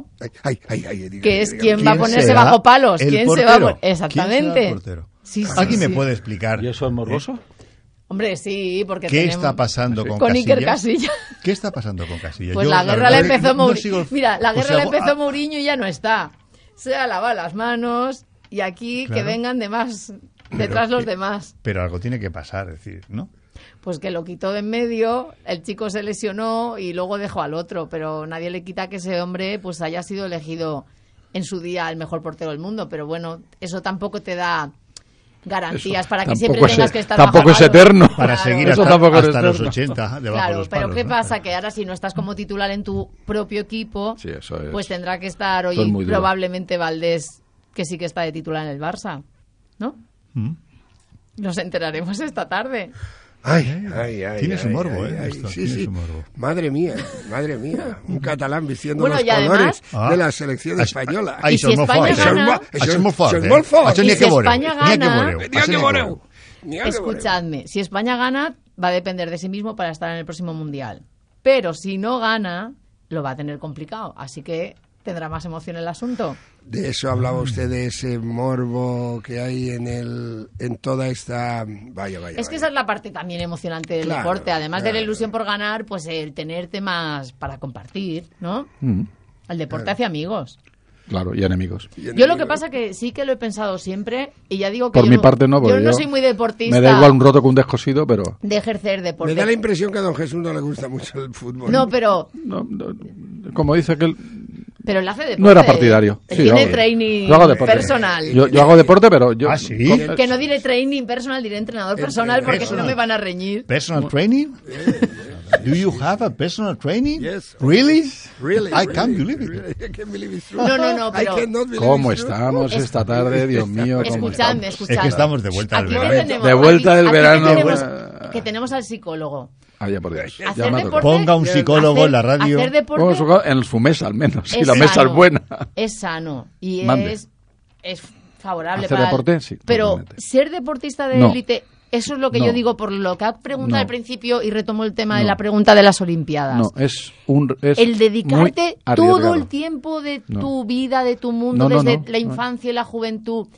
que es quién va a ponerse bajo palos. ¿Quién se va a poner? Exactamente. ¿Quién será el portero? Sí, ¿Alguien me puede explicar? ¿Y eso es morboso? Hombre, sí, porque ¿Qué está pasando con Iker Casillas? ¿Qué está pasando con Casillas? Pues la guerra la empezó Mourinho. Mira, la guerra la empezó Mourinho y ya no está. Se ha lavado las manos y aquí que vengan detrás los demás. Pero algo tiene que pasar, es decir, ¿no? Pues que lo quitó de en medio, el chico se lesionó y luego dejó al otro, pero nadie le quita que ese hombre pues haya sido elegido en su día el mejor portero del mundo, pero bueno, eso tampoco te da garantías para que siempre tengas que estar tampoco es eterno para seguir hasta los 80 debajo de los palos, pero ¿qué pasa? Que ahora si no estás como titular en tu propio equipo, pues tendrá que estar hoy probablemente Valdés, que sí que está de titular en el Barça, ¿no? Nos enteraremos esta tarde. Ay. Tiene su morbo, Sí. Su morbo. Madre mía. Un catalán vistiendo los colores de la selección española. Y si España gana... Escuchadme, si España gana, va a depender de sí mismo para estar en el próximo Mundial. Pero si no gana, lo va a tener complicado. Así que tendrá más emoción el asunto. De eso hablaba usted, de ese morbo que hay en toda esta... Vaya. Es que esa es la parte también emocionante del deporte. Además de la ilusión por ganar, pues el tener temas para compartir, ¿no? El deporte hace amigos. Claro, y enemigos. Yo lo que pasa que sí que lo he pensado siempre, y ya digo que por mi parte no, yo no soy muy deportista. Me da igual un roto que un descosido, pero... De ejercer deporte. Me da la impresión que a don Jesús no le gusta mucho el fútbol. No, pero... No, como dice que él... Pero él hace deporte. No era partidario. Él tiene training personal. Yo hago deporte, pero yo... ¿Ah, sí? Que no diré training personal, diré entrenador personal, porque si no me van a reñir. ¿Personal training? Do you have a personal training? Yes. Really? I can't believe it. I can't believe it's true. No, pero... ¿Cómo estamos esta tarde, Dios mío? Escuchadme. Es que estamos de vuelta del verano. De vuelta del verano. Que tenemos al psicólogo. Ya por Dios. Ponga un psicólogo en la radio. Hacer deporte en su mesa, al menos. Si la mesa es buena. Es sano. Y es favorable ¿hacer deporte? Sí. Pero totalmente. Ser deportista de élite... Eso es lo que yo digo, por lo que ha preguntado al principio, y retomo el tema de la pregunta de las Olimpiadas. No, es el dedicarte todo el tiempo de tu vida, de tu mundo, desde la infancia y la juventud,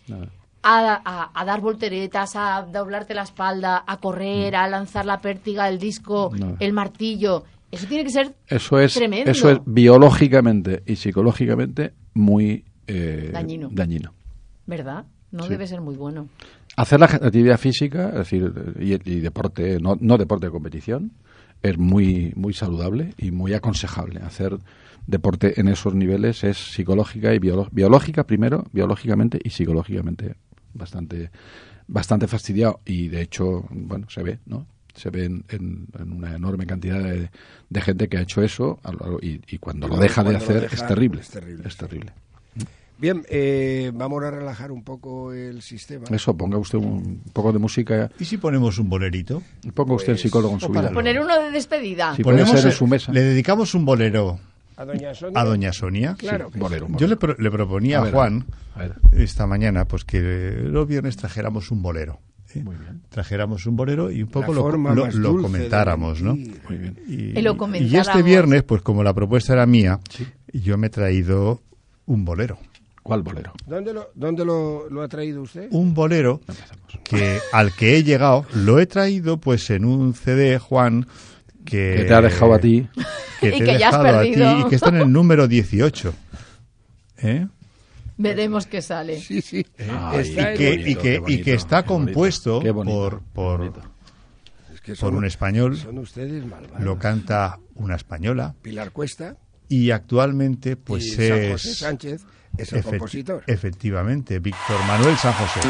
a dar volteretas, a doblarte la espalda, a correr, a lanzar la pértiga, el disco, el martillo. Eso tiene que ser tremendo. Eso es biológicamente y psicológicamente muy dañino. ¿Verdad? No debe ser muy bueno. Hacer la actividad física, es decir, y deporte, no deporte de competición, es muy saludable y muy aconsejable. Hacer deporte en esos niveles es psicológica y biológica primero, biológicamente y psicológicamente bastante fastidiado. Y de hecho, bueno, se ve, ¿no? Se ve en una enorme cantidad de gente que ha hecho eso, y cuando lo deja de hacer es terrible. Es terrible. Bien, vamos a relajar un poco el sistema. Eso, ponga usted un poco de música. ¿Y si ponemos un bolerito? Ponga usted el psicólogo en su vida. Poner uno de despedida. Si puede ser en su mesa. Le dedicamos un bolero a doña Sonia. Claro. Sí, bolero. Yo le proponía a Juan esta mañana pues que los viernes trajéramos un bolero. Muy bien. Trajéramos un bolero y un poco lo comentáramos, ¿no? Muy bien. Y este viernes, pues como la propuesta era mía, yo me he traído un bolero. ¿Cuál bolero? ¿Dónde lo ha traído usted? Un bolero al que he llegado, lo he traído pues en un CD, Juan, que te ha dejado a ti. Que te he dejado a ti y que está en el número 18. Veremos qué sale. Sí. Y que está compuesto por un español. Son ustedes malvados. Lo canta una española. Pilar Cuesta. Y actualmente pues y San José Sánchez es el compositor. Efectivamente, Víctor Manuel San José.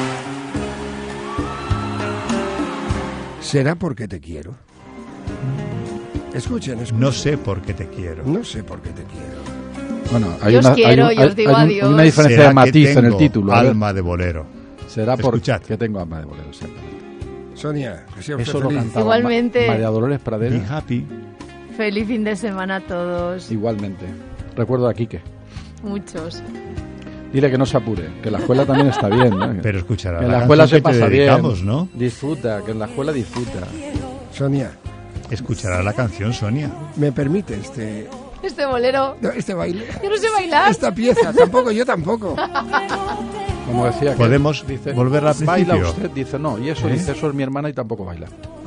¿Será porque te quiero? Escuchen. No sé por qué te quiero. No sé por qué te quiero. Bueno, hay una diferencia de matiz en el título. Alma de bolero. Será porque tengo alma de bolero, exactamente. Sonia, que sea eso lo cantaba igualmente. María Dolores Pradera. Be happy. Feliz fin de semana a todos. Igualmente. Recuerdo a Quique. Muchos. Dile que no se apure, que la escuela también está bien, ¿no? Pero escuchará. Que en la escuela se pasa bien, ¿no? Disfruta, que en la escuela disfruta. Sonia. Escuchará la canción, Sonia. ¿Me permite este bolero? No, este baile. Yo no sé bailar. Esta pieza, yo tampoco. Como decía, podemos volver al principio. ¿Baila usted? Dice, no, y eso dice, eso es mi hermana y tampoco baila.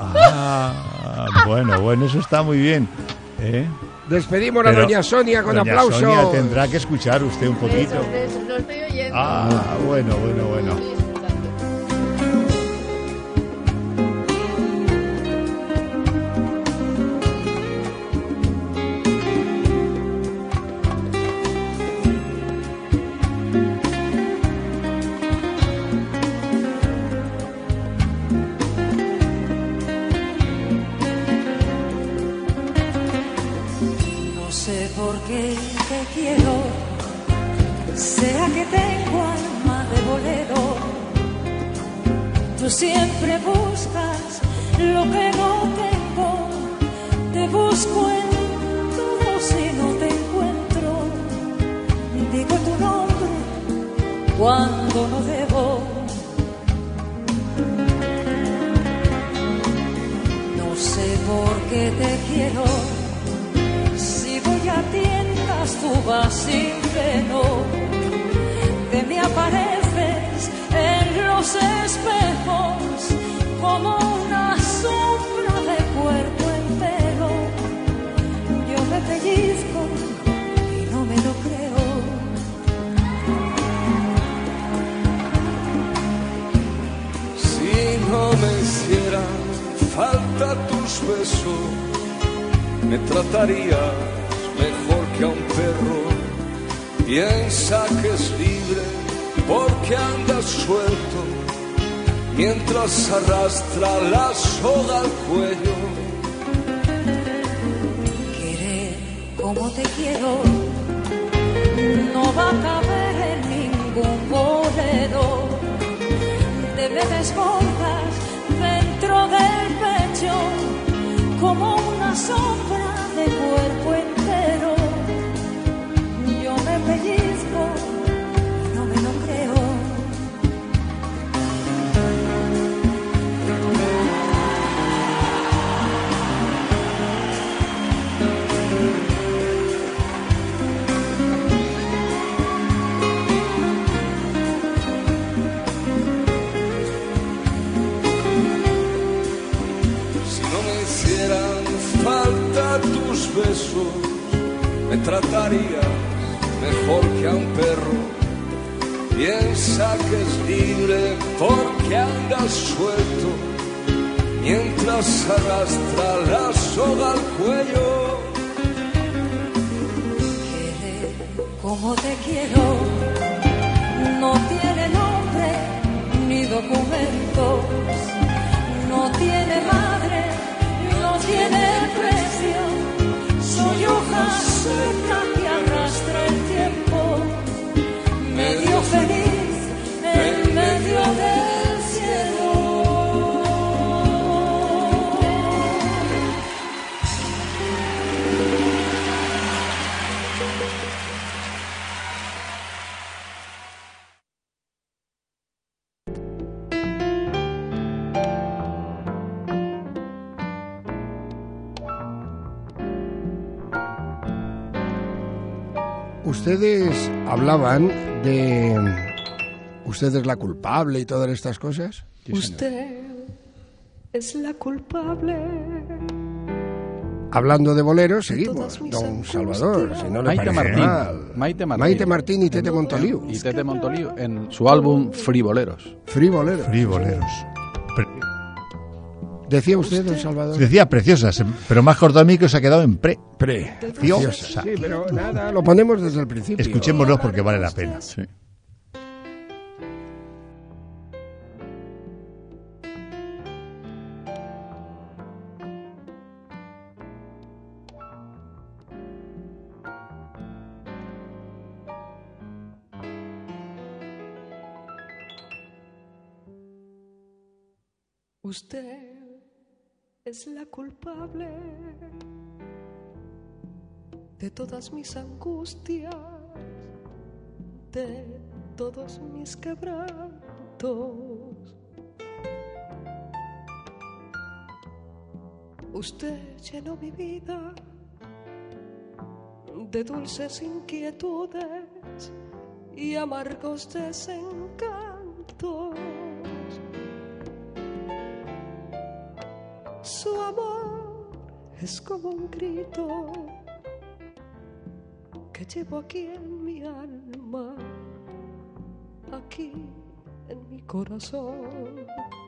Bueno, eso está muy bien. Despedimos a doña Sonia con aplauso. Sonia tendrá que escuchar usted un poquito. Lo estoy oyendo. Bueno. Tú siempre buscas lo que no tengo, te busco en todo si no te encuentro, digo tu nombre cuando no debo. No sé por qué te quiero, si voy a tientas tú vas sin freno, te me apareces en los espejos como una sombra de cuerpo entero. Yo me pellizco y no me lo creo. Si no me hicieran falta tus besos, me tratarías mejor que a un perro. Piensa que es libre porque andas suelto, mientras arrastra la soga al cuello. Querer como te quiero no va a caber en ningún bolero. Te me desbordas dentro del pecho como una sombra de cuerpo entero. Yo me pellizco y no me lo creo. Tus besos me tratarías mejor que a un perro. Piensa que es libre porque andas suelto, mientras arrastra la soga al cuello. Querer como te quiero no tiene nombre ni documentos, no tiene madre, no tiene precio. Soy hoja seca que arrastra el tiempo, medio feliz en medio del cielo. Ustedes hablaban de usted es la culpable y todas estas cosas. Sí, usted es la culpable. Hablando de boleros, seguimos. Don Salvador, si no le parece mal. Maite Martín y Tete Montoliu. Y Tete Montoliu en su álbum Friboleros. Friboleros. ¿Decía usted, don Salvador? Decía preciosas, pero más corto a mí que os ha quedado en preciosa. Sí, pero nada, lo ponemos desde el principio. Escuchémoslo porque vale la pena. Sí. Usted es la culpable de todas mis angustias, de todos mis quebrantos. Usted llenó mi vida de dulces inquietudes y amargos desencantos. Su amor es como un grito que llevo aquí en mi alma, aquí en mi corazón.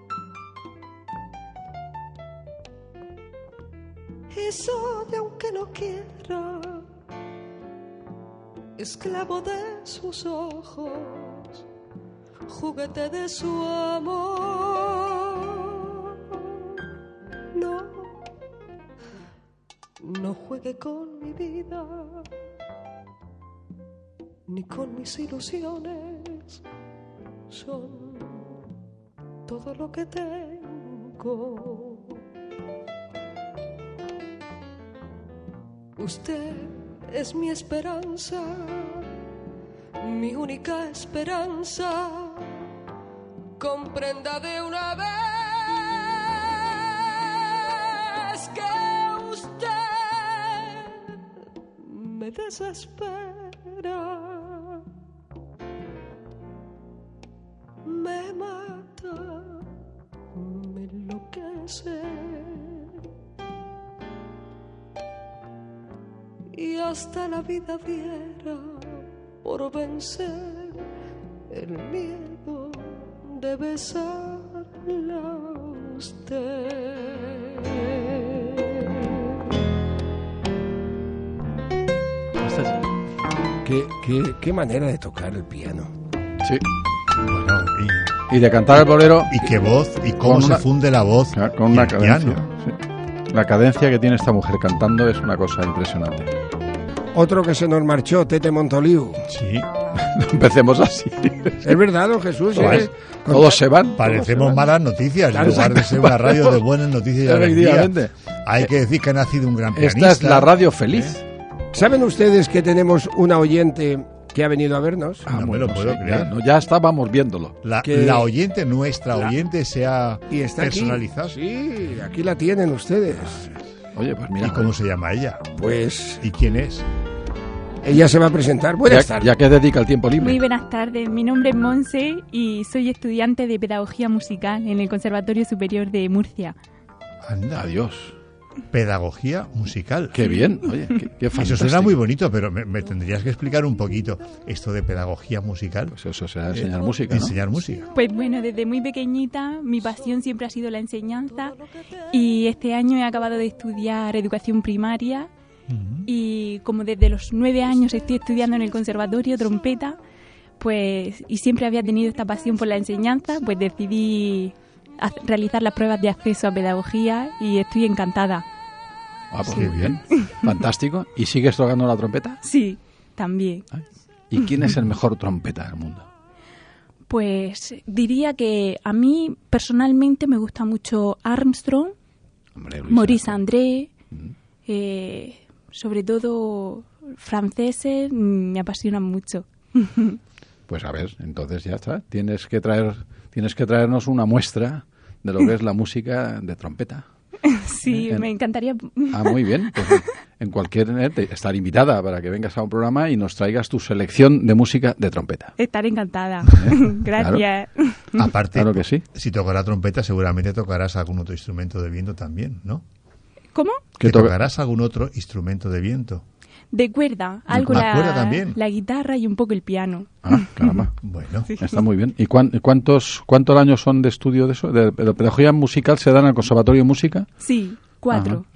Y soy, aunque no quiera, esclavo de sus ojos, juguete de su amor. No juegue con mi vida, ni con mis ilusiones. Son todo lo que tengo. Usted es mi esperanza, mi única esperanza. Comprenda de una vez que usted me desespera, me mata, me enloquece. Y hasta la vida diera por vencer el miedo de besarla a usted. ¿Qué manera de tocar el piano? Sí. Bueno, y de cantar el bolero. Y qué voz, y cómo se funde la voz con una cadencia. Sí. La cadencia que tiene esta mujer cantando es una cosa impresionante. Otro que se nos marchó, Tete Montoliu. Sí. Empecemos así. Es verdad, don Jesús. Todos se van. Parecemos malas noticias, en lugar de ser una radio de buenas noticias y alegría. Hay que decir que ha nacido un gran pianista. Esta es la radio feliz. ¿Saben ustedes que tenemos una oyente que ha venido a vernos? No me lo puedo creer. Ya estábamos viéndolo. La oyente, nuestra oyente, se ha personalizado. Aquí. Sí, aquí la tienen ustedes. Oye, pues mira. ¿Y cómo se llama ella? Pues... ¿Y quién es? Ella se va a presentar. Buenas tardes. Ya que dedica el tiempo libre. Muy buenas tardes. Mi nombre es Monse y soy estudiante de Pedagogía Musical en el Conservatorio Superior de Murcia. Anda. Adiós. Pedagogía musical. Qué bien, oye, qué fantástico. Eso suena muy bonito, pero me tendrías que explicar un poquito esto de pedagogía musical. Pues eso será enseñar música, ¿no? Enseñar música. Pues bueno, desde muy pequeñita mi pasión siempre ha sido la enseñanza y este año he acabado de estudiar educación primaria y como desde los 9 años estoy estudiando en el conservatorio trompeta, pues y siempre había tenido esta pasión por la enseñanza, pues decidí realizar las pruebas de acceso a pedagogía y estoy encantada. Pues sí. Muy bien, fantástico. ¿Y sigues tocando la trompeta? Sí, también. ¿Y quién es el mejor trompeta del mundo? Pues diría que a mí personalmente me gusta mucho Armstrong, Maurice André, sobre todo franceses, me apasionan mucho. Pues a ver, entonces ya está. Tienes que traernos una muestra de lo que es la música de trompeta. Sí, me encantaría. Muy bien. Pues en cualquier estar invitada para que vengas a un programa y nos traigas tu selección de música de trompeta. Estaré encantada. Gracias. Claro. Aparte, claro que sí. Si tocarás trompeta, seguramente tocarás algún otro instrumento de viento también, ¿no? ¿Cómo? Que tocarás algún otro instrumento de viento. De cuerda, algo la guitarra y un poco el piano. Ah, caramba. Bueno, sí. Está muy bien. ¿Y cuántos años son de estudio de eso? ¿De pedagogía musical se dan al Conservatorio de Música? Sí, 4.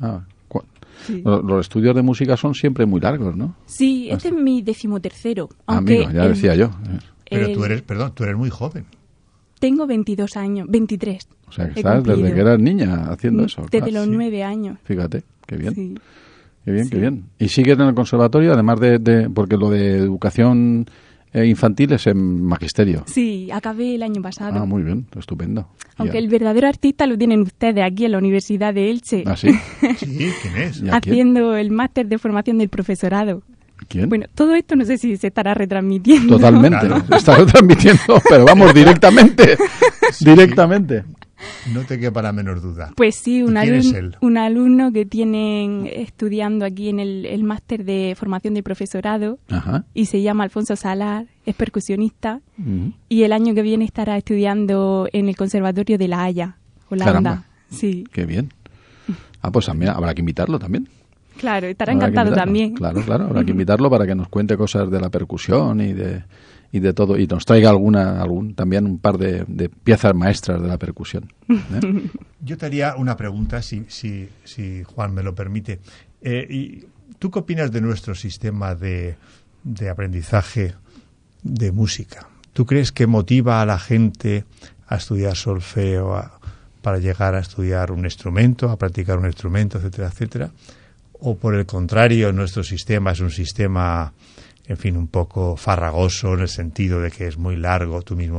Sí. Los estudios de música son siempre muy largos, ¿no? Sí, este es mi 13º. Amigo, ya decía yo. Pero tú eres muy joven. Tengo 22 años, 23. O sea, que estás desde que eras niña haciendo eso. Desde los 9 años. Fíjate, qué bien. Sí. Qué bien, qué bien. ¿Y sigues en el conservatorio, además de porque lo de educación infantil es en magisterio? Sí, acabé el año pasado. Ah, muy bien, estupendo. Aunque el verdadero artista lo tienen ustedes aquí en la Universidad de Elche. ¿Ah, sí? Sí, ¿quién es? Haciendo el máster de formación del profesorado. ¿Quién? Bueno, todo esto no sé si se estará retransmitiendo. Totalmente, claro. Se está retransmitiendo, pero vamos, directamente. Sí. Directamente. No te quepa la menor duda. Pues sí, un alumno que tienen estudiando aquí en el máster de formación de profesorado. Ajá. Y se llama Alfonso Salar, es percusionista y el año que viene estará estudiando en el Conservatorio de La Haya, Holanda. Caramba. Sí. Qué bien. Pues habrá que invitarlo también. Claro, estará encantado también. Claro, habrá que invitarlo para que nos cuente cosas de la percusión y de todo, y nos traiga también un par de piezas maestras de la percusión. Yo te haría una pregunta, si Juan me lo permite. ¿Y tú qué opinas de nuestro sistema de aprendizaje de música? ¿Tú crees que motiva a la gente a estudiar solfeo para llegar a estudiar un instrumento, a practicar un instrumento, etcétera, etcétera? ¿O por el contrario, nuestro sistema es un sistema, en fin, un poco farragoso en el sentido de que es muy largo? Tú mismo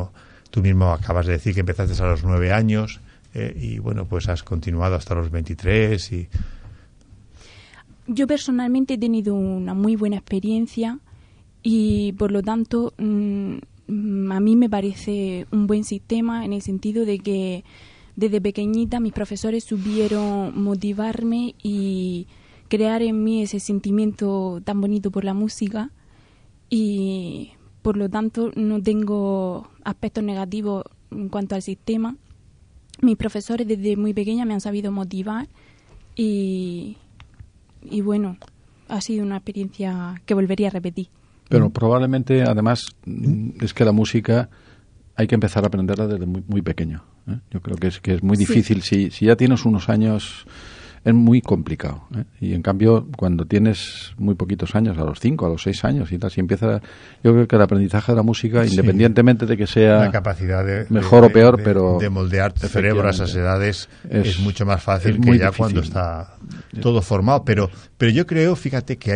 Tú mismo acabas de decir que empezaste a los 9 años y bueno, pues has continuado hasta los 23 y... Yo personalmente he tenido una muy buena experiencia y por lo tanto a mí me parece un buen sistema en el sentido de que desde pequeñita mis profesores supieron motivarme y crear en mí ese sentimiento tan bonito por la música y por lo tanto no tengo aspectos negativos en cuanto al sistema. Mis profesores desde muy pequeña me han sabido motivar y bueno, ha sido una experiencia que volvería a repetir. Pero probablemente, además, es que la música hay que empezar a aprenderla desde muy, muy pequeño. Yo creo que es muy difícil. Si ya tienes unos años, es muy complicado. Y en cambio, cuando tienes muy poquitos años, a los 5, a los 6 años y tal, si empieza... Yo creo que el aprendizaje de la música, independientemente de que sea la capacidad mejor o peor, pero... De moldear tu cerebro a esas edades es mucho más fácil que ya difícil. Cuando está todo formado. Pero yo creo, fíjate, que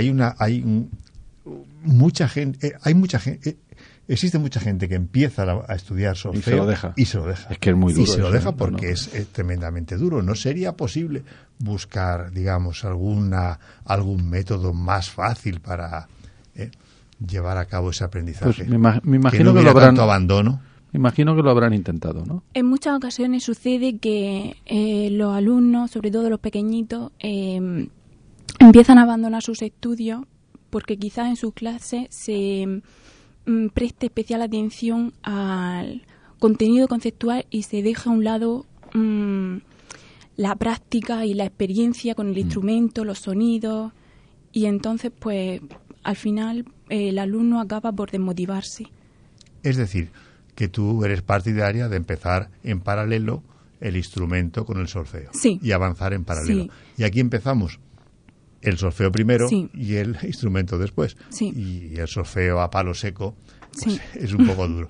mucha gente... Existe mucha gente que empieza a estudiar solfeo y se lo deja. Es que es muy duro. Y se lo deja porque es tremendamente duro. ¿No sería posible buscar, digamos, algún método más fácil para llevar a cabo ese aprendizaje? Pues me imagino que no tanto abandono. Me imagino que lo habrán intentado, ¿no? En muchas ocasiones sucede que los alumnos, sobre todo los pequeñitos, empiezan a abandonar sus estudios porque quizás en sus clases se preste especial atención al contenido conceptual y se deja a un lado la práctica y la experiencia con el instrumento, los sonidos, y entonces pues al final el alumno acaba por desmotivarse. Es decir, que tú eres partidaria de empezar en paralelo el instrumento con el solfeo y avanzar en paralelo. Y aquí empezamos el solfeo primero y el instrumento después. Y el solfeo a palo seco pues es un poco duro.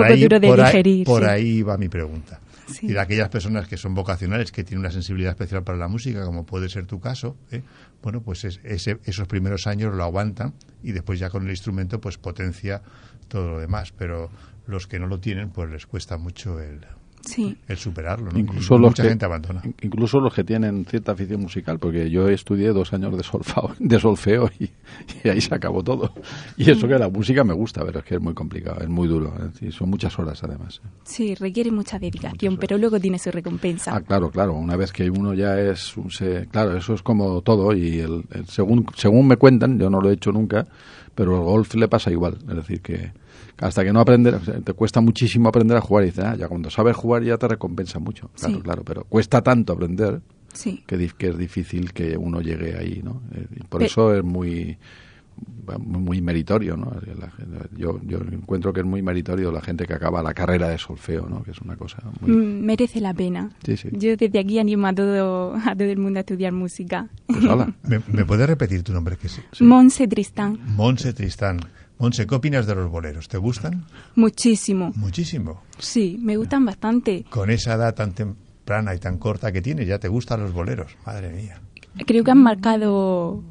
Por ahí va mi pregunta. Y de aquellas personas que son vocacionales, que tienen una sensibilidad especial para la música, como puede ser tu caso, bueno, pues esos primeros años lo aguantan y después ya con el instrumento pues potencia todo lo demás. Pero los que no lo tienen, pues les cuesta mucho el superarlo, ¿no? Incluso mucha gente abandona. Incluso los que tienen cierta afición musical, porque yo estudié 2 años de solfeo y ahí se acabó todo. Y eso que la música me gusta, pero es que es muy complicado, es muy duro. Son muchas horas además. Sí, requiere mucha dedicación, pero luego tiene su recompensa. Claro. Una vez que uno ya es... claro, eso es como todo y según me cuentan, yo no lo he hecho nunca, pero el golf le pasa igual. Es decir, que hasta que no aprendes, te cuesta muchísimo aprender a jugar y dices, ya cuando sabes jugar ya te recompensa mucho. Claro, pero cuesta tanto aprender que es difícil que uno llegue ahí, ¿no? Por eso es muy meritorio, ¿no? Yo encuentro que es muy meritorio la gente que acaba la carrera de solfeo, ¿no? Que es una cosa muy... merece la pena. Sí. Yo desde aquí animo a todo el mundo a estudiar música. Pues hola. ¿Me puedes repetir tu nombre? Que sí. Monse Tristán. Monse Tristán. Monse, ¿qué opinas de los boleros? ¿Te gustan? Muchísimo. ¿Muchísimo? Sí, me gustan bastante. Con esa edad tan temprana y tan corta que tienes, ya te gustan los boleros. Madre mía. Creo que han marcado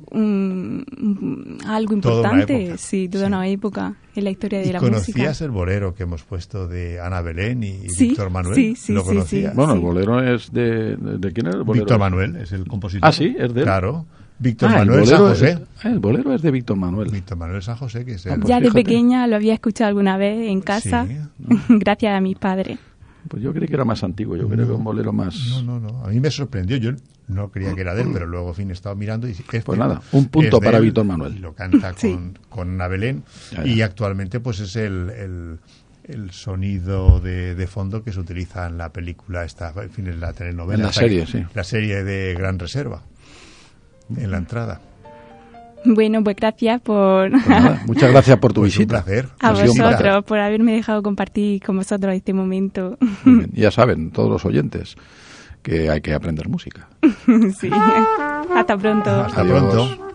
algo importante, toda una época en la historia de la música. ¿Conocías el bolero que hemos puesto de Ana Belén y Víctor Manuel? Sí. ¿Lo conocías? Bueno, el bolero es de ¿quién es el bolero? Víctor Manuel es el compositor. Sí, es de él. Claro. Víctor Manuel San José. El bolero es de Víctor Manuel. Víctor Manuel San José, que es ya de pequeña lo había escuchado alguna vez en casa, gracias a mis padres. Pues yo creí que era más antiguo, creo que un bolero más... No, a mí me sorprendió, yo no creía que era de él, pero luego, he estado mirando y... Pues nada, un punto para Víctor Manuel. Y lo canta con Ana Belén, y actualmente pues es el sonido de fondo que se utiliza en la película, en la telenovela. En la serie, La serie de Gran Reserva, en la entrada. Bueno, pues gracias por... Pues nada, muchas gracias por tu visita. Un placer. A vosotros, por haberme dejado compartir con vosotros este momento. Ya saben, todos los oyentes, que hay que aprender música. Sí. Hasta pronto. Hasta pronto.